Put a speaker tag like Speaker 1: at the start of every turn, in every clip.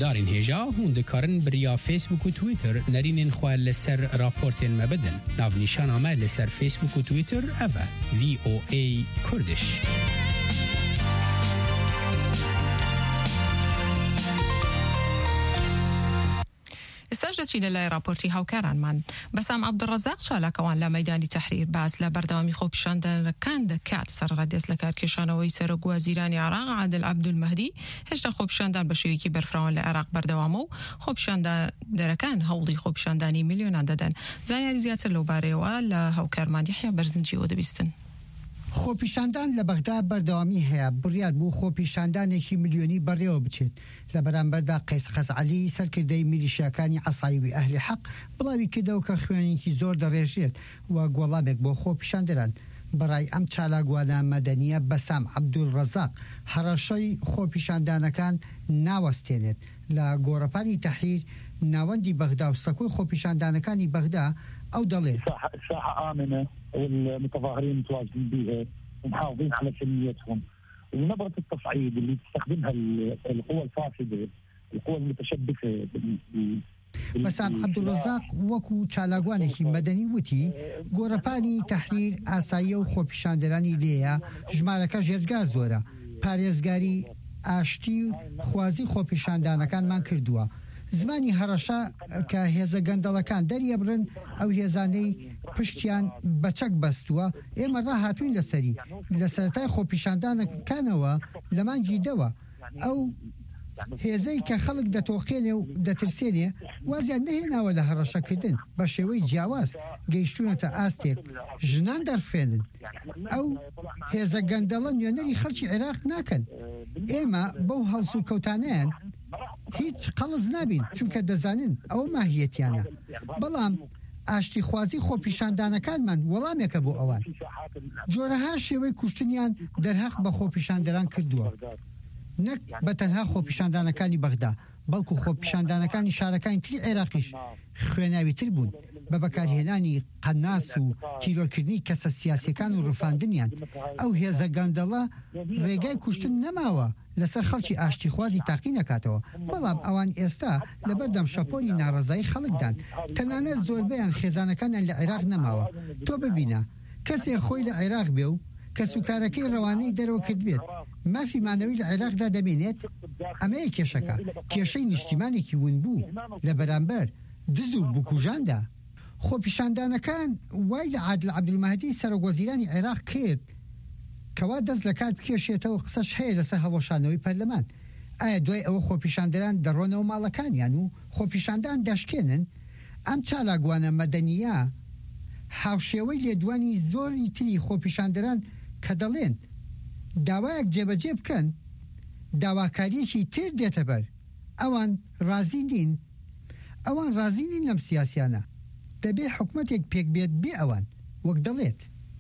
Speaker 1: هشدارین هجا هون دکارن بریا فیسبوک و تویتر نرینین خواه لسر راپورتین مبدن. ناو نیشان آمه لسر فیسبوک و تویتر اوه VOA کردش.
Speaker 2: استجد چینە لای راپۆرتی هاوکارانمان بەسام عەبدوڕەزاق چالاکەوان لە مەیدانی تەحریر باز لە بەردەوامی خۆپیشاندانەکان دەکات سەرڕادێز لە کارکێشانەوەی سەرۆک وەزیرانی عێراق عادل عەبدولمەهدی هێشتا خۆپیشاندان بە شێوەیەکی بەرفراوان لە عێراق بەردەوامە و خۆپیشاندانەکان هەوڵی خۆپیشاندانی میلیۆنان دەدەن. زانیاری زیاتر لەو بارەیەوە لە هاوکارمان یحیا بەرزنجیەوە دەبیستن.
Speaker 3: خۆپیشاندان لە بەغدا بەردەوامی هەیە بڕیار بوو خۆپیشاندانێکی ملیۆنی بەڕێوە بچێت لە بەرامبەردا قەیس خەزعەلی سەرکردەی میلیشیاکانی عەسایوی ئەهلی حەق بڵاوی کردەوە کە خوێنێکی زۆر دەڕێژێت و گۆڵابێک بۆ خۆپیشاندەران. بەڕای ئەم چالاگوانە مەدەنیە بەسام عەبدوڵڕەزاق هەڕەشەی خۆپیشاندانەکان ناوەستێنێت لە گۆڕەپانی تەحریر ناوەندی بەغدا و سەکۆی خۆپیشاندانەکانی بەغدا ئەو دەڵێت
Speaker 4: ساحة آمنة والمتظاهرين متواجدين بها ومحافظين على سلميتهم ونبرة التصعيد اللي تستخدمها القوى الفاسدة القوى المتشبثة
Speaker 3: بەسام عەبدوڵڕەزاق وەکو چالاگوانێکی مەدەنی وتی گۆڕەپانی تەحریر ئاساییە و خۆپیشاندەرانی لێیە ژمارەکە ژێرجگا زۆرە پارێزگاری ئاشتی و خوازی خۆپیشاندانەکانمان کردووە. زمانی هەڕەشە کە هێزە گەندەڵەکان دەریەبرن ئەو هێزانەی پشتیان بەچەک بەستووە ئێمە ڕاهاتوین لەسەری لە سەرەتای خۆپیشاندانەکانەوە لە مانگی دەوە ئەو هێزەی کە خەڵک دەتۆقێنێ و دەترسێنێ وازیان نەهێناوە لە هەڕەشەکردن بە شێوەی جیاواز گەیشتونەتە ئاستێک ژنان دەرفێنن. ئەو هێزە گەندەڵە نوێنەری خەڵکی عێراق ناکەن. ئێمە بەو هەڵسو کەوتانەیان هیچ قەڵز نابین چونکە دەزانن ئەوە ماهیەتیانە. بەڵام ئاشتی خوازی خۆپیشاندانەکانمان وەڵامێکە بۆ ئەوان. جۆرەها شێوەی کوشتنیان دەرهەق بە خۆپیشاندەران کردووە. نەک بە تەنها خۆپیشاندانەکانی بەغدا بەڵکو خۆپیشاندانەکانی شارەکانی تری عێراقیش خوێناویتر بوون بە بەکارهێنانی قەناس و تیرۆرکردنی کەسە سیاسیەکان و ڕووفاندنیان. ئەو هێزە گەندەڵە ڕێگای کوشتن نەماوە لەسەر خەڵکی ئاشتی خوازی تاقی نەکاتەوە. بەڵام ئەوان ئێستا لەبەردەم شەپۆلی ناڕەزایی خەڵکدان تەنانەت زۆربەیان خێزانەکانیان لە عێراق نەماوە. تۆ ببینە کەسێک خۆی لە عێراق بێ و کە سوکارەکەی ڕەوانەی دەرەوە کردبێت مافی مانەوەی لە عێراقدا دەبێنێت. ئەمەیە کێشەکە کێشەی نیشتیمانێکی ون بوو لە بەرامبەر دز و بکوژاندا. خۆپیشاندانەکان وای لە عادل عەبدولمەهدی سەرۆکوەزیرانی عێراق کرد کەوا دەست لە کار بکێشێتەوە قسەش هەیە لەسەر هەڵەشانەوەی پەرلەمان. ئایا دوای ئەوە خۆپیشاندەران دەڕۆنەوە ماڵەکانیان و خۆپیشاندان دەشکێنن؟ ئەم چالاگوانە مەدەنیە هاوشێوەی لێدوانی زۆری تری خۆپیشاندەران کە دەڵێن داوایەک جێبەجێ بکەن داواکاریەکی تر دێتە بەر. ئەوان ڕازی نین. ئەوان ڕازی نین لەم سیاسیانە. دەبێ حکومەتێک پێک بێت بێ ئەوان وەک دەڵێت.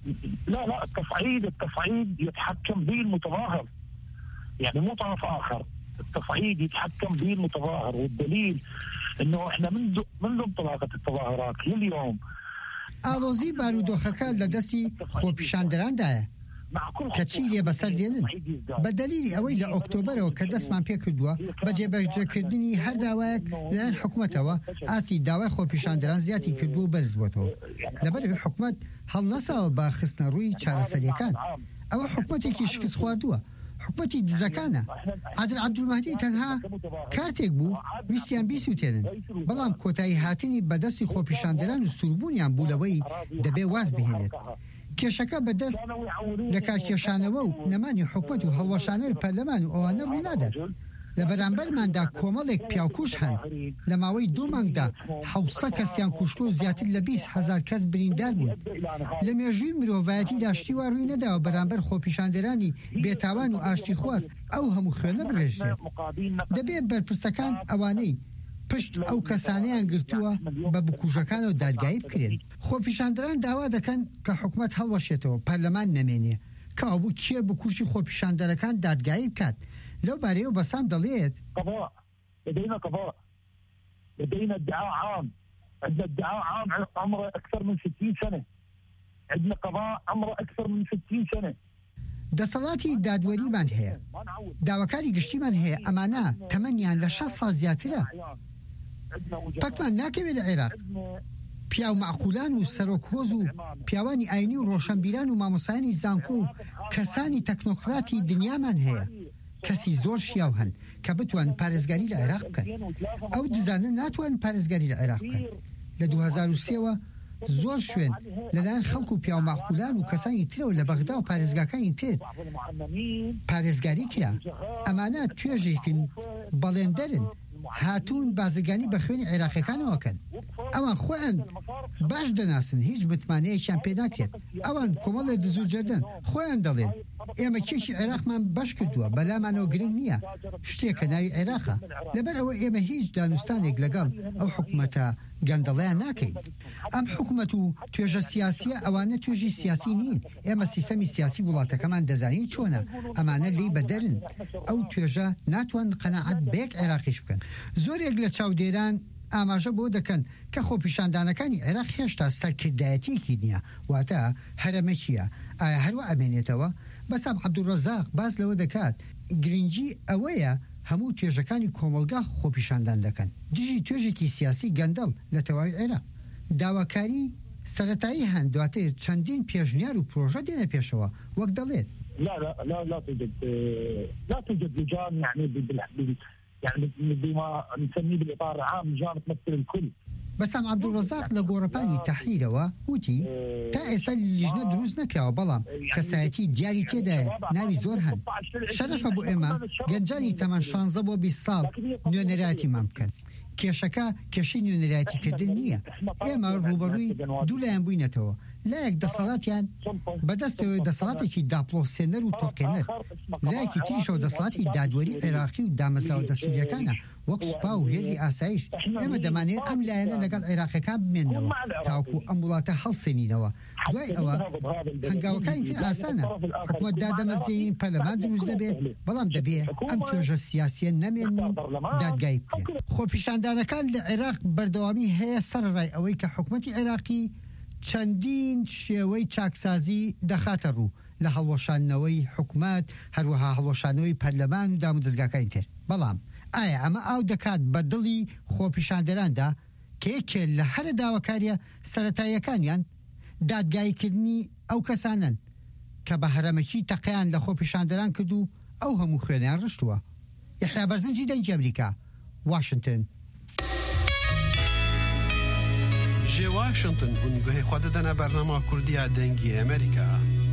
Speaker 4: لا التصعيد يتحكم به المتظاهر يعني مو طرف آخر. التصعيد يتحكم به المتظاهر والدليل انه احنا منذ انطلاقة التظاهرات لليوم
Speaker 3: ئالۆزی بارودۆخەکە لە دەستی خۆپیشاندەراندایە کە چیلێ بەسەر دێنن بە دەلیلی ئەوەی لە ئۆکتۆبەرەوە کە دەستمان پێ کردووە بە جێبەجێکردنی هەر داوایەک لەلایەن حکومەتەوە ئاسی داوای خۆپیشاندەران زیاتی کردو و بەرز بۆتەوە. لەبەر حکومەت هەڵ نەساوە بە خستنە ڕووی چارەسەریەکان. ئەوە حکومەتێکی شکست خواردووە حکومەتی دزەکانە. عادل عەبدولمەهدی تەنها کارتێک بوو ویستیان بیسووتێنن بەڵام کۆتایی هاتنی بەدەستی خۆپیشاندەران و سوربوونیان بوولەوەی دەبێ واز بهێنێت. کێشەکە بەدەست لە کارکێشانەوە و نەمانی حکومەت و هەڵوەشانەوەی پەرلەمان و ئەوانە ڕووی نادات. لە بەرامبەرماندا کۆمەڵێک پیاوکوش هەن لە ماوەی 2 مانگدا 700 کەسیان کوشتو زیاتر لە 20,000 کەس بریندار بوون. لە مێژووی مرۆڤایەتی داشتی وا ڕووی نەداوە بەرامبەر خۆپیشاندەرانی بێتاوان و ئاشتی خواست ئەو هەموو خوێنە بڕێژێت. دەبێت بەرپرسەکان ئەوانەی پشت ئەو کەسانەیان گرتووە بە بکوژەکان و دادگایی بکرێن. خۆپیشاندەران داوا دەکەن کە حکومەت هەڵوەشێتەوە پەرلەمان نەمێنێ کەوابوو کێ بکوژی خۆپیشاندەرەکان دادگایی بکات. لو باريو بسام ضليت
Speaker 4: قضاء لدينا قضاء لدينا ادعاء عام عندنا ادعاء عام عمره أكثر من 60 سنة عندنا قضاء عمره أكثر من 60 سنة
Speaker 3: دەسەڵاتی دادوەریمان هەیە، داواکاری گشتیمان هەیە، ئەمانە تەمەنیان لە 6 ساڵ زیاترە. پەکمان ناکەوێت لە عێراق پیاو معقولان و سەرۆکهۆز و پیاوانی ئاینی و ڕۆشنبیران و مامۆسایانی زانکۆ و کەسانی تەکنۆکراتی دنیامان هەیە، کەسی زۆر شیاو هەن کە بتوان پارێزگاری لە عێراق بکەن. ئەو دزانن ناتوان پارێزگاری لە عێراق بکەن. لە 2003ەوە زۆر شوێن لەلایەن خەڵک و پیاو معقولان و کەسانی ترەوە لە بەغدا و پارێزگاکانی تر پارێزگاری کرا. ئەمانە توێژێکن بەڵێندەرن، هاتوون بازرگانی بە خوێنی عێراقیەکانەوەکەن. ئەوان خۆیان باش دەناسن، هیچ متمانەیەکیان پێ ناکرێت. ئەوان کۆمەڵێ دزوجەردن خۆیان دەڵێن ئێمە کێشی عێراقمان باش کردووە، بەلامانەوە گرنگ نییە، شتێکە ناوی عێراقە. لەبەر ئەوە ئێمە هیچ دانوستانێک لەگەڵ ئەو حکومەتە گەندەڵەیان ناکەین. ئەم حکومەت و توێژە سیاسیە ئەوانە توێژی سیاسی نین. ئێمە سیستەمی سیاسی وڵاتەکەمان دەزانین چۆنە، ئەمانە لی بەدەرن. ئەو توێژە ناتوان قەناعەت بەیەک عێراقیش بکەن. زۆرێک لە چاودێران ئاماژە بۆ دەکەن کە خۆپیشاندانەکانی عێراق هێشتا سەرکردایەتیەکی نییە، واتە هەرەمە چییە؟ ئایا هەروە ئەمێنێتەوە؟ بەسام عەبدوڕەزاق باس لەوە دەکات گرنگی ئەوەیە هەموو توێژەکانی کۆمەلگا خۆپیشاندان دەکەن. دژی توێژێکی سیاسی گەندەڵ لە تەواوی عێراق. داواکاری سەرەتایی هەن، دواتر چەندین پێشنیار و پرۆژە دێنە پێشەوە، وەک دەڵێت
Speaker 4: لا توجد لجان يعني بما نسميه بالاطار العام لجان تمثل الكل.
Speaker 3: بەسام عەبدوڕەزاق لە گۆڕەپانی تەحریرەوە وتی تا ئێستا لیژنە دروست نەکراوە، بەڵام کەسایەتی دیاری تێدایە، ناوی زۆر هەن. شەرەفە بۆ ئێمە گەنجانی تەمەن 16 بۆ 20 ساڵ نوێنەراتیمان بکەن. کێشەکە کێشەی نوێنەراتیکردن نییە. ئێمە ڕوبەڕووی دوو لایەن بووینەتەوە. لایەک دەسەڵاتیان بەدەستەوەی دەسەڵاتێکی داپڵۆسێنەر و تۆقێنەر، لایەکی تریشەوە دەسەڵاتی دادوەری عێراقی و دامەزراوە دەستوریەکانە وەک سوپا و هێزی ئاسایش. ئێمە دەمانێت ئەم لایەنە لەگەڵ عێراقیەکان بمێننەوە تاوەکو ئەم وڵاتە هەڵسێنینەوە. دوای ئەوە هەنگاوەکانی تر ئاسانە، حکومەت دادەمەزرێنین، پەرلەمان دروست دەبێت، بەڵام دەبێت ئەم توێژە سیاسیە نەمێن و دادگای بکرێت. خۆپیشاندانەکان لە عێراق بەردەوامی هەیە سەرڕای ئەوەی کە حکومەتی عێراقی چەندین شێوەی چاکسازی دەخاتە ڕوو لە هەڵوەشانەوەی حکومەت، هەروەها هەڵوەشانەوەی پەرلەمان و دام و دەستگاکانی تر. بەڵام ئایا ئەمە ئاو دەکات بە دڵی خۆپیشاندەراندا کە یەکێ لە هەرە داواکاریە سەرەتاییەکانیان دادگایکردنی ئەو کەسانن کە بە هەرەمەکی تەقیان لە خۆپیشاندەران کردو ئەو هەموو خوێنیان ڕشتووە. یحیا بەرزنجی دەنگی ئەمریکا، واشنگتن.
Speaker 5: جێ واشنگتن بونگوهی خوا دەدەنە بەرنامە کوردیە دەنگی ئەمریکا.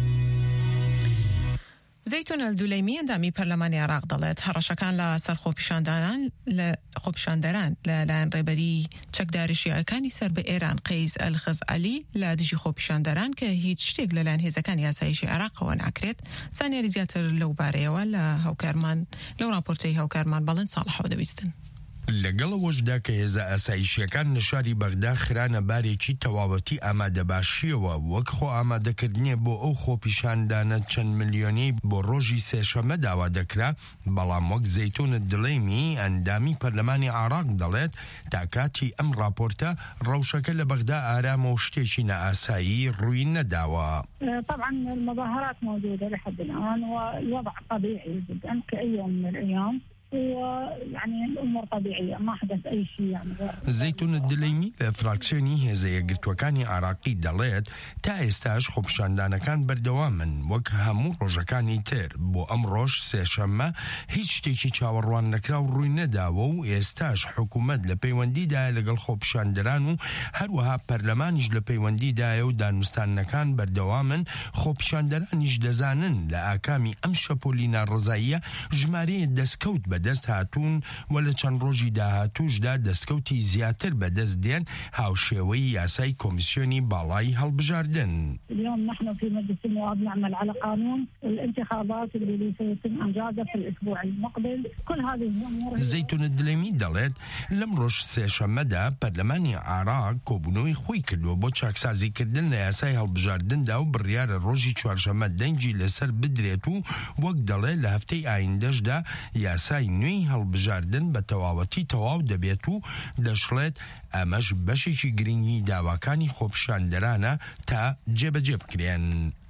Speaker 2: زەیتون ئەلدولەیمی ئەندامی پەرلەمانی عێراق دەڵێت هەڕەشەکان لە سەر خۆپیشاندەران لەلایەن ڕێبەری چەکداریشیەکانی سەر بە ئێران قەیس ئەلخەزعەلی لە دژی خۆپیشاندەران کە هیچ شتێک لەلایەن هێزەکانی یاساییشی عێراقەوە ناکرێت. زانیاری زیاتر لەو بارەیەوە لە هاوکارمان لەو راپۆرتەی هاوکارمان بەڵێن ساڵحەوە دەویستن.
Speaker 6: لەگەڵەوەشدا کە هێزە ئاسایشیەکان نشاری بەغدا خرانە بارێکی تەواوەتی ئامادەباشیەوە وەک خۆ ئامادەکردنیە بۆ ئەو خۆپیشاندانە چەند ملیۆنی بۆ ڕۆژی سێشەمە داوا دەکرا، بەڵام وەک زەیتونت دڵێمی ئەندامی پەرلەمانی عێراق دەڵێت تا کاتی ئەم راپۆرتە ڕەوشەکە لە بەغدا ئارامە و شتێکی نەئاسایی ڕووی نەداوە.
Speaker 7: طبعا المظاهرات موجودة لحد الآن والوضع طبيعي جدا كأي يوم من الأيام. يعني الأمور طبيعية ما حدث أي شيء يعني.
Speaker 6: زەیتون دلەیمی لە فراکسیۆنی هێزە یەکگرتوەکانی عێراقی دەڵێت تا ئێستاش خۆپیشاندانەکان بەردەوامن وەک هەموو ڕۆژەکانی تر. بۆ ئەم ڕۆژ سێشەممە هیچ شتێکی چاوەڕوان نەکرا و ڕووی نەداوە و ئێستاش حکوومەت لە پەیوەندیدایە لەگەڵ خۆپیشاندەران و هەروەها پەرلەمانیش لە پەیوەندیدایە و دانوستانەکان بەردەوامن. خۆپیشاندەرانیش دەزانن لە ئاکامی ئەم شەپۆلی ناڕزاییە ژمارەیە دەستکەوت بەدەست هاتوون و لە چەند ڕۆژی داهاتووشدا دەستکەوتی زیاتر بەدەست دێن هاوشێوەی یاسای کۆمیسیۆنی باڵای هەڵبژاردن.
Speaker 7: اليوم نحن في مجلس النواب نعمل على قانون الانتخابات اللي سيتم إنجازها في الأسبوع المقبل. كل هذه الأمور.
Speaker 6: زەیتون دلەیمی دەڵێت لەم ڕۆژ سێشەممەدا پەرلەمانی عێراق کۆبوونەوەی خۆی کردووە بۆ چاکسازیکردن لە یاسای هەڵبژاردندا و بڕیارە ڕۆژی چوارشەممە دەنگی لەسەر بدرێت و وەک دەڵێت لە هەفتەی ئایندەشدا یاسای نوێی هەڵبژاردن بە تەواوەتی تەواو دەبێت و دەشڵێت ئەمەش بەشێکی گرنگی داواکانی خۆپیشاندەرانە تا جێبەجێ بکرێن.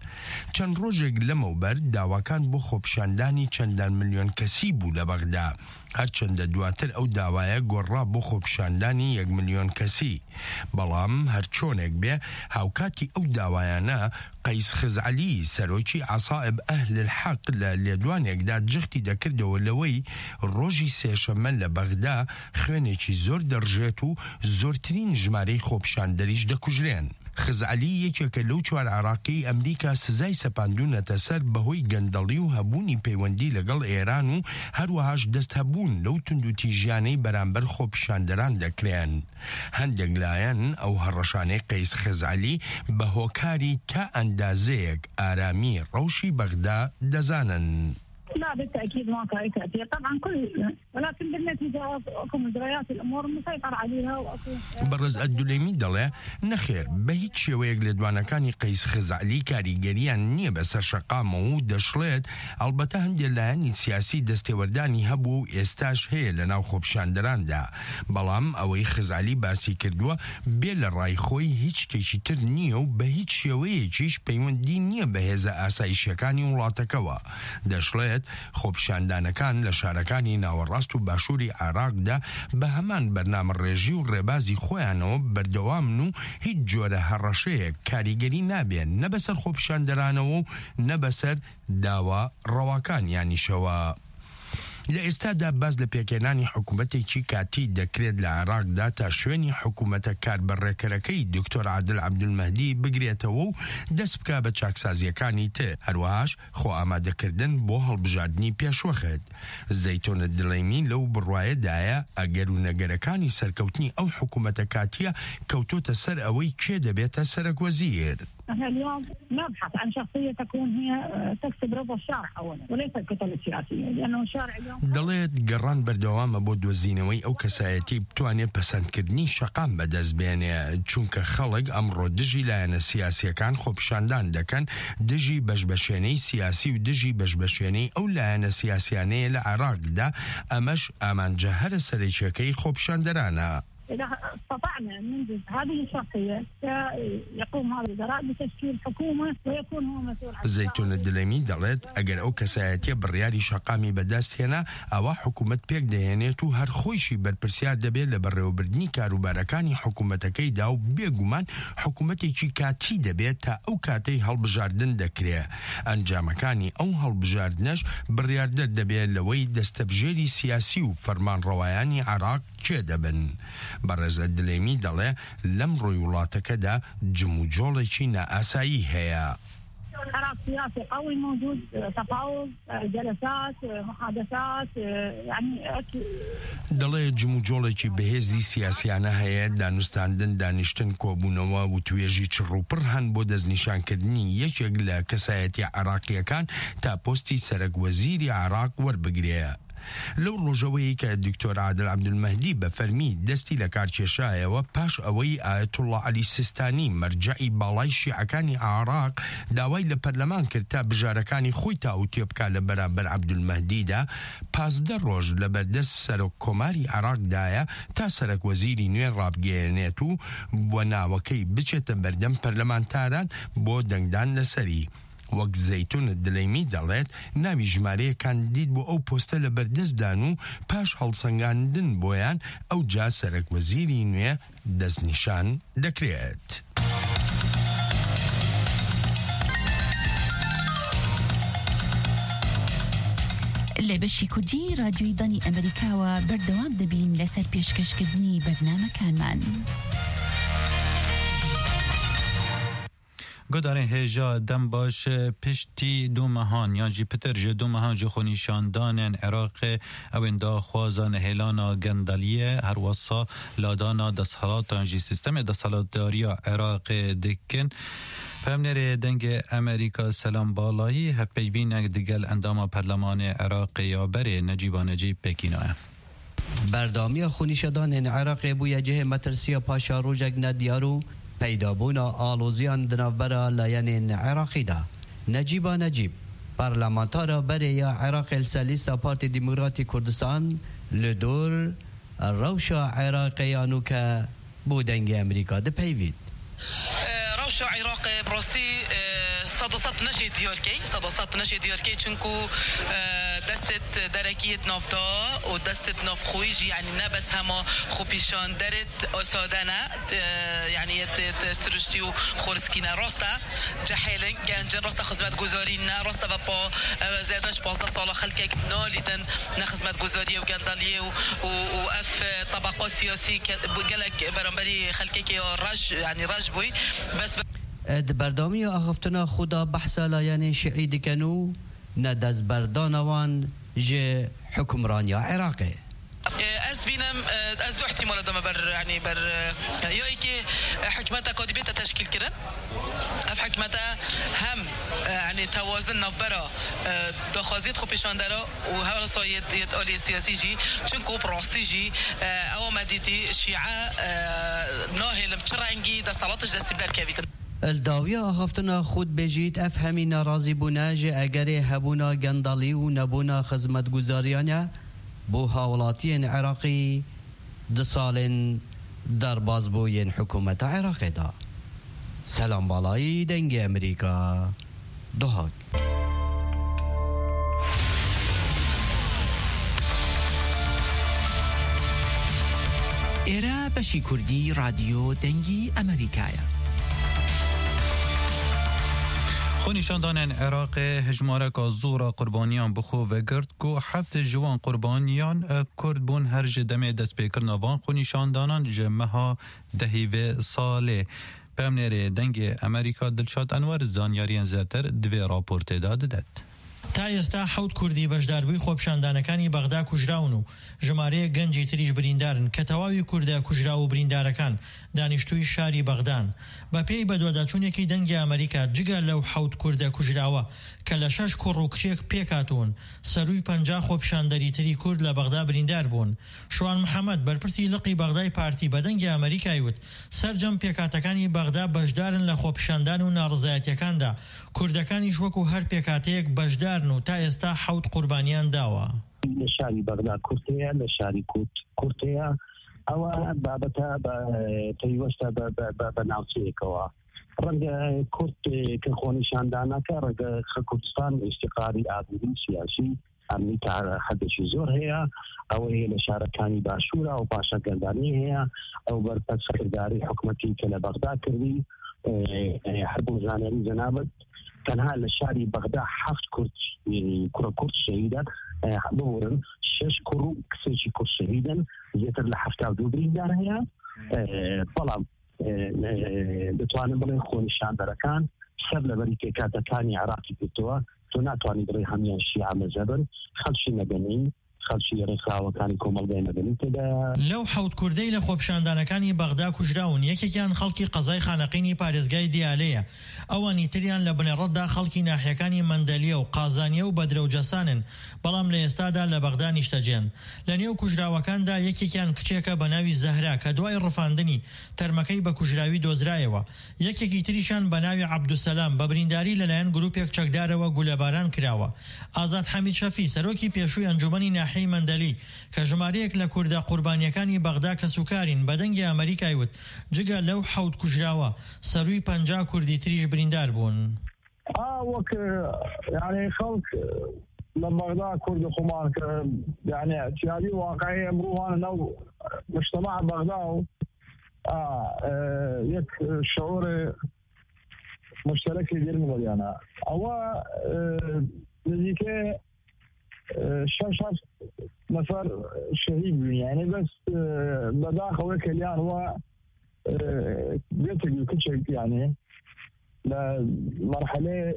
Speaker 6: چەند ڕۆژێک لەمەوبەر داواکان بۆ خۆپیشاندانی چەندان ملیۆن کەسی بوو لە بەغدا هەرچەندە دواتر ئەو داوایە گۆڕا بۆ خۆپیشاندانی 1 ملیۆن کەسی بەڵام هەرچۆنێک بێ هاوکاتی ئەو داوایانە قەیس خزعەلی سەرۆکی عەسائب ئەهل الحەق لە لێدوانێکدا جەختی دەکردەوە لەوەی ڕۆژی سێشەممە لە بەغدا خوێنێکی زۆر دەڕژێت و زۆرترین ژمارەی خۆپیشاندەریش دەکوژرێن. خزعەلی یەکێکە لەو 4 عراقی ئەمریکا سزای سەپاندوونەتە سەر بەهۆی گەندەڵی و هەبوونی پەیوەندی لەگەڵ ئێران و هەروەهاش دەست هەبوون لەو توندوتیژیانەی بەرامبەر خۆپیشاندەران دەکرێن. هەندێک لایەن ئەو هەڕەشانەی قەیس خزعەلی بە هۆکاری تا ئەندازەیەک ئارامی ڕەوشی بەغدا دەزانن.
Speaker 7: لا بالتأكيد ما كان تأثير طبعا ولكن بالنتيجة أكو مجريات الأمور مسيطر عليها وأكو
Speaker 6: بەڕێز ئەدولەیمی دەڵێ نەخێر بە هیچ شێوەیەک لێدوانەکانی قەیس خزعەلی کاریگەریان نییە بەسەر شەقامەوە و دەشڵێت ئەڵبەتە هەندێک لایەنی سیاسی دەستێوەردانی هەبوو و ئێستاش هەیە لە ناو خۆپیشاندەراندا بەڵام ئەوەی خزعەلی باسی کردووە بێ لە ڕای خۆی هیچ شتێکی تر نییە و بە هیچ شێوەیەکیش پەیوەندی نییە بە هێزە ئاسایشیەکانی وڵاتەکەوە. دەشڵێت خۆپیشاندانەکان لە شارەکانی ناوەڕاست و باشووری عێراقدا بە هەمان بەرنامە ڕێژی و ڕێبازی خۆیانەوە بەردەوامن و هیچ جۆرە هەڕەشەیەک کاریگەری نابێن نە بەسەر خۆپیشاندەرانەوە و نە بەسەر داوا ڕەواکانیانیشەوە. لە ئێستادا باز لە پێکێنانی حکوومەتێکی کاتی دەکرێت لە عێراقدا تا شوێنی حکوومەتە کاربەڕێکەرەکەی دکتۆر عادل عەبدولمەهدی بگرێتەوە و دەست بکا بە چاکسازیەکانی تر هەروەهاش خۆ ئامادەکردن بۆ هەڵبژاردننی پێشوەخت. زەیتۆنە دڵەیمی لەو بڕوایەدایە ئەگەر و نەگەرەکانی سەرکەوتنی ئەو حکوومەتە کاتیە کەوتۆتە سەر ئەوەی کێ دەبێتە سەرۆکوەزیر.
Speaker 7: احنا اليوم نبحث عن شخصية تكون هي تكسب رضا الشارع أولا وليس الكتل السياسية لأنه الشارع اليوم
Speaker 6: دەڵێت گەڕان بەردەوامە بۆ دۆزینەوەی ئەو کەسایەتی بتوانێت پەسەندکردنی شەقام بەدەست بێنێ چونکە خەڵک ئەمڕۆ دژی لایەنە سیاسیەکان خۆپیشاندان دەکەن دژی بەشبەشێنەی سیاسی و دژی بەشبەشێنەی ئەو لایەنە سیاسیانەیە لە عێراقدا ئەمەش ئامانجە هەرە سەرێکیەکەی خۆپیشاندەرانە.
Speaker 7: إذا استطعنا أن ننجز هذه الشخصية يقوم هذا الوزراء بتشكيل حكومة ويكون هو مسؤول عن
Speaker 6: زەیتۆنە دڵەیمی دەڵێت ئەگەر ئەو کەسایەتیە بڕیاری شەقامی بەدەستهێنا ئەوە حکوومەت پێک دەهێنێت و هەر خۆیشی بەرپرسیار دەبێت لە بەڕێوەبردننی کاروبارەکانی حکوومەتەکەیدا و بێگومان حکوومەتێکی کاتی دەبێت تا ئەو کاتەی هەڵبژاردن دەکرێت. ئەنجامەکانی ئەو هەڵبژاردنەش بڕیاردەر دەبێت لەوەی دەستەبژێری سیاسی و فەرمانڕەوایانی عێراق کێ دەبن. بەڕێزە دلێمی دەڵێ لەم ڕۆی وڵاتەکەدا جم و جۆڵێکی نائاسایی هەیە.
Speaker 7: قرار سياسي قوي موجود تفاوض جلسات محادثات يعني
Speaker 6: دەڵێ جم و جۆڵێکی بەهێزی سیاسیانە هەیە دانوستاندن دانیشتن کۆبوونەوە و توێژی چڕوپڕ هەن بۆ دەستنیشانکردنی یەکێک لە کەسایەتی عێراقیەکان تا پۆستی سەرۆکوەزیری عێراق وەربگرێ. لەو ڕۆژەوەی کە دکتۆر عادل عەبدولمەهدی بە فەرمی دەستی لە کارکێشایەوە پاش ئەوەی ئایەتوڵڵا عەلی سیستانی مەرجەعی باڵای شیعەکانی عێراق داوای لە پەرلەمان کرد تا بژارەکانی خۆی تاوتێ بکا لە بەرامبەر عەبدولمەهدیدا 15 ڕۆژ لە بەردەست سەرۆک کۆماری عێراقدایە تا سەرۆکوەزیری نوێ ڕابگەێنێت و بۆ ناوەکەی بچێتە بەردەم پەرلەمانتاران بۆ دەنگدان لەسەری. وەک زەیتۆنە دڵەیمی دەڵێت ناوی ژمارەیە کاندید بۆ ئەو پۆستە لە بەردەستدان و پاش هەڵسەنگاندن بۆیان ئەو جا سەرۆکوەزیری نوێ دەستنیشان دەکرێت.
Speaker 8: لە بەشی کوردی رادیۆی دانی ئەمریکاوە بەردەوام دەبین لەسەر پێشکەشکردنی بەرنامەکانمان.
Speaker 9: گۆدارên hêja dem baş piştî du mehan yan jî pitir ji du mehan ji xwenîşandanên Iraqê ewên daxwaza nehêlana gendaliyê her wasa ladana desthelatan jî sistemê desthilatdariya Iraqê dikin. Pemnerê dengê Amerîka Selam Balayî hevpeyvînek digel endama Perlemanê Iraqê ya berê Necîba Necîb Pekînayê.
Speaker 10: بەردامیە خونیشەدانên Iraqê bûye cihê metirsiya paşa rojek nediyar û peydabûna aloziyan di navbera layenên Iraqî da. Necîba Necîb, parlamentara berê ya Iraqê li ser lîsta Partî Demokratîk Kurdistan li dor rewşa Iraqê ya nû ke bû dengê Amerîka dipeyvît.
Speaker 11: Rewşa Iraqê bi rastî صداصات نشي دياركي چونكو دستت دركيت نافتا و دستت ناف خويج يعني نبس هما خوبيشان درت أسادنا يعني سرشتي و خورسكينا راستا جحيلن جن راستا خدمت گزارينا راستا و با زیادش 15 سال خلقك نالیدن نخدمت گزاری و گندالیه و اف طبقه سیاسی قالك برامبري خلقك يعني رج بوي بس
Speaker 10: بردامی آخفتنا خدا بحثا لایان شیعی دکنو ندز بردانوان جه حکمرانی عراقی
Speaker 11: از بینم از دو احتمال دم بر يعني بر يا كي حكمتها كاتبتها تشكيل كرن اف حكمتها هم يعني توازن نفبرا دخازيت خو پیشاندرا و هر سایت عالی سیاسی جی چونکو براستی جی او مدیتی شیعه ناهلم چرنگی د صلاتش دستی بر کویت
Speaker 10: الداویه آخفتنا خود بجید افهمی ناراضی بونه جه اگری هبونا گندالی و نبونا خدمت گزاریانه بو هاولاتین عراقی ده سالن در بازبوین حکومت عراقی دا سلام بالایی دنگ امریکا دوهاگ
Speaker 12: ایرا بشی کردی رادیو دنگی امریکایا
Speaker 9: خونیشاندان عراق هجمارک زورا قربانیان بخو و گرد کو هفت جوان قربانیان کرد بون هر جدمه دست پیکر نوان خونیشاندانان جمعها دهیو ساله پمنر دنگ امریکا دلشاد انوار زانیاریان زیاتر دوی راپورت داد
Speaker 13: تا ئێستا حوت کوردی بەشداربووی خۆپیشاندانەکانی بەغدا کوژراون و ژمارەیە گەنجی تریش بریندارن کە تەواوی کوردە کوژرا و بریندارەکان دانیشتووی شاری بەغدان بە پێی بەدواداچوونێکی دەنگی ئەمریکا جگە لەو حوت کوردە کوژراوە کە لە 6 کوڕ و کچێک پێکاتون سەرووی 50 خۆپیشاندەری تری کورد لە بەغدا بریندار بوون. شوان محەممەد بەرپرسی لقی بەغدای پارتی بە دەنگی ئەمریکای وت سەرجەم پێکاتەکانی بەغدا بەشدارن لە خۆپیشاندان و ناڕزایەتیەکاندا کوردەکانیش وەکو هەر پێکاتەیەک بەشدارن و تا ئێستا حوت قوربانیان داوە.
Speaker 4: لە شاری بەغدا کورتەیە لە شاری کورتەیە ئەوە بابەتە پەیوەستە بە ناوچەیەکەوە ڕەنگە کورد کە خۆنیشاندانەکە ڕەنگە کوردستان ئیستیقراری ئابووری سیاسی ئەمنی تا حەدێکی زۆر هەیە ئەوەیە لە شارەکانی باشوورە و پاشا گەندانی هەیە ئەو بەرپەرچ سەکرداری حکومەتی کە لە بەغدا کردی هەر بۆ زانیاری جەنابەت تەنها لە شاری بەغدا 7 کورد کوڕە کورد شەهیدن ببورن 6 کوڕ و کچێکی کورد شەهیدن زیاتر لە 72 بریندار هەیە بەڵام دەتوانم بڵێن خۆنیشاندەرەکان سەر لەبەری پێکاتەکانی عراقی کردووە تۆ ناتوانانی بڵێ هەمیان شیعە مەذهبن خەڵکی مەدەنی خەڵکی ڕێکخراوەکانی کۆمەڵگەی مەدەنی تێدا
Speaker 13: لەو حوت کوردەی لە خۆپیشاندانەکانی بەغدا کوژراون یەکێکیان خەڵکی قەزای خانەقینی پارێزگای دیالەیە ئەوانی تریان لە بنێڕەتدا خەڵکی ناحیەکانی مەندەلیە و قازانیە و بەدرە و جەسانن بەڵام لە ئێستادا لە بەغدا نیشتەجێن لە نێو کوژراوەکاندا یەکێکیان کچێکە بە ناوی زەهرا کە دوای ڕفاندنی تەرمەکەی بە کوژراوی دۆزرایەوە یەکێکی تریشان بە ناوی عەبدوسەلام بە برینداری لەلایەن گروپێک چەکدارەوە گولەباران کراوە ئازاد حەمید شەفی سەرۆکی پێشووی ئەنجومەنی ناحیەی مەندەلی کە ژمارەیەک لە کوردە قوربانیەکانی بەغدا کە سوکارین بە دەنگی ئەمریکای وت جگە لەو حوت کوژراوە سەرووی 50 کوردی تریش بریندار بوون
Speaker 14: وەک یعنی خەڵک لە بەغدا کورد خۆمان کە یعنی اعتیادی واقعی ئەمڕۆوانە نەو مجتمع بەغدا و یەک شعور مشترکی دێرمە بەریانە ئەوە نزیکەی 6 نفر شهيد يعني بس بداخل كليان هو بيتجي كل يعني لمرحلة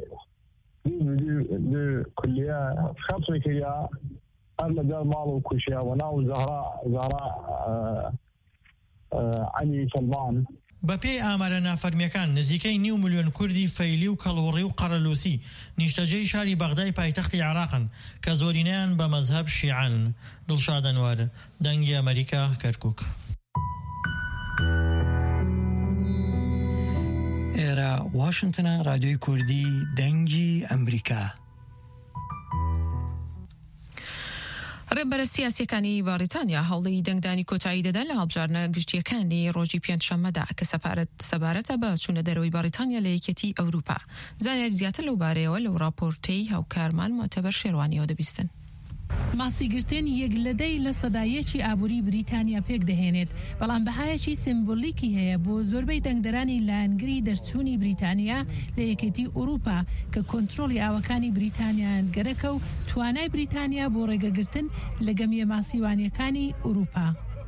Speaker 14: كلية خاصة كلية أنا جال مال وكشيا وناو زهراء علي سلمان
Speaker 13: بە پێی ئامارە نافەرمیەکان نزیکەی 9 ملیۆن کوردی فەیلی و کەڵوڕی و قەرەلووسی نیشتەجێی شاری بەغدای پایتەختی عێراقن کە زۆرینەیان بە مەذهب شیعەن. دڵشاد ئەنوار دەنگی ئەمریکا کەرکووک.
Speaker 12: ئێرە واشنگتنە رادیۆی کوردی دەنگی ئەمریکا.
Speaker 2: ڕێبەرە سیاسیەکانی بەریتانیا هەوڵی دەنگدانی کۆتایی دەدەن لە هەڵبژارنە گشتیەکانی ڕۆژی پێنجشەممەدا کە سەبارەتە بە چوونە دەرەوەی بەریتانیا لە یەکێتی ئەوروپا. زانیاری زیاتر لەو بارەیەوە لەو راپۆرتەی هاوکارمان مۆتەبەر شێروانیەوە دەبیستن.
Speaker 15: ماسیگرتن یەکلەدەی لە سەدایەکی ئابووری بریتانیا پێک دەهێنێت، بەڵام بەهایەکی سیمبۆلیکی هەیە بۆ زۆربەی دەنگدەرانی لایەنگری دەرچوونی بریتانیا لە یەکێتی ئەوروپا کە کۆنتڕۆلی ئاوەکانی بریتانیان گەرەکە و توانای بریتانیا بۆ ڕێگەگرتن لە گەمیە ماسیوانیەکانی ئەوروپا.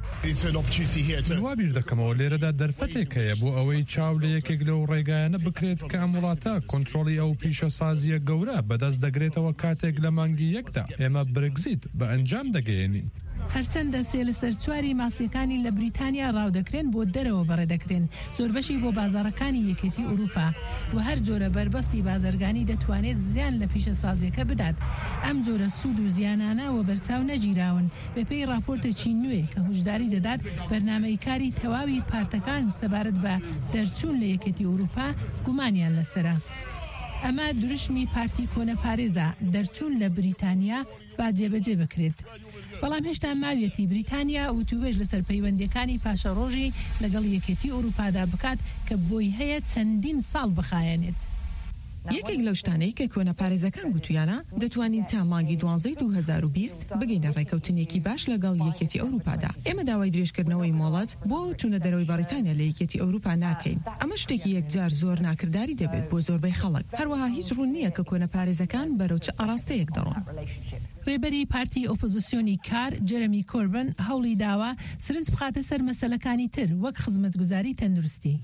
Speaker 16: وابیر دەکەمەوە لێرەدا دەرفەتێک هەیە بۆ ئەوەی چاو لە یەکێک لەو ڕێگایانە بکرێت کە ئەم وڵاتە کۆنتڕۆلی ئەو پیشەسازیە گەورە بەدەست دەگرێتەوە کاتێک لە مانگی یەکدا ئێمە برگزیت بە ئەنجام دەگەێنین.
Speaker 15: هەرچەندە سێ لە سەر چواری ماسیەکانی لە بریتانیا ڕاودەکرێن بۆ دەرەوە بەڕێدەکرێن، زۆربەشی بۆ بازارەکانی یەکێتی ئەوروپا و هەر جۆرە بربەستی بازرگانی دەتوانێت زیان لە پیشەسازیەکە بدات. ئەم جۆرە سوود و زیانانەوە بەرچاو نەگیراون بەپێی راپۆرتێکی نوێ کە هۆشداری دەدات بەرنامەی کاری تەواوی پارتەکان سەبارەت بە دەرچوون لە یەکێتی ئەوروپا گومانیان لەسرە. ئەمە دروشمی پارتی کۆنە پارێزە دەرچوون لە بریتانیا با جێبەجێ بکرێت. بەڵام هێشتا ماوێتی بریتانیا و توێژ لەسەر پەیوەندیەکانی پاشە ڕۆژی لەگەڵ یەکێتی ئەوروپادا بکات کە بۆی هەیە چەندین ساڵ بخایەنێت.
Speaker 2: یەکێک لەو شتانەی کە کۆنە پارێزەکان گوتویانە دەتوانین تا مانگی 12 2020 بگەینە ڕێکەوتنێکی باش لەگەڵ یەکێتی ئەوروپادا. ئێمە داوای درێژکردنەوەی مۆڵەت بۆ چوونە دەرەوەی بەریتانیا لە یەکێتی ئەوروپا ناکەین. ئەمە شتێکی یەکجار زۆر ناکرداری دەبێت بۆ زۆربەی خەڵک. هەروەها هیچ ڕوون نییە کە کۆنە پارێزەکان بەرەو چ ئاراستەیەک دەڕۆن.
Speaker 15: ڕێبەری پارتی ئۆپۆزیسیۆنی کار جەرەمی کۆربن هەوڵی داوە سرنج بخاتە سەر مەسەلەکانی تر وەک خزمەتگوزاری تەندروستی.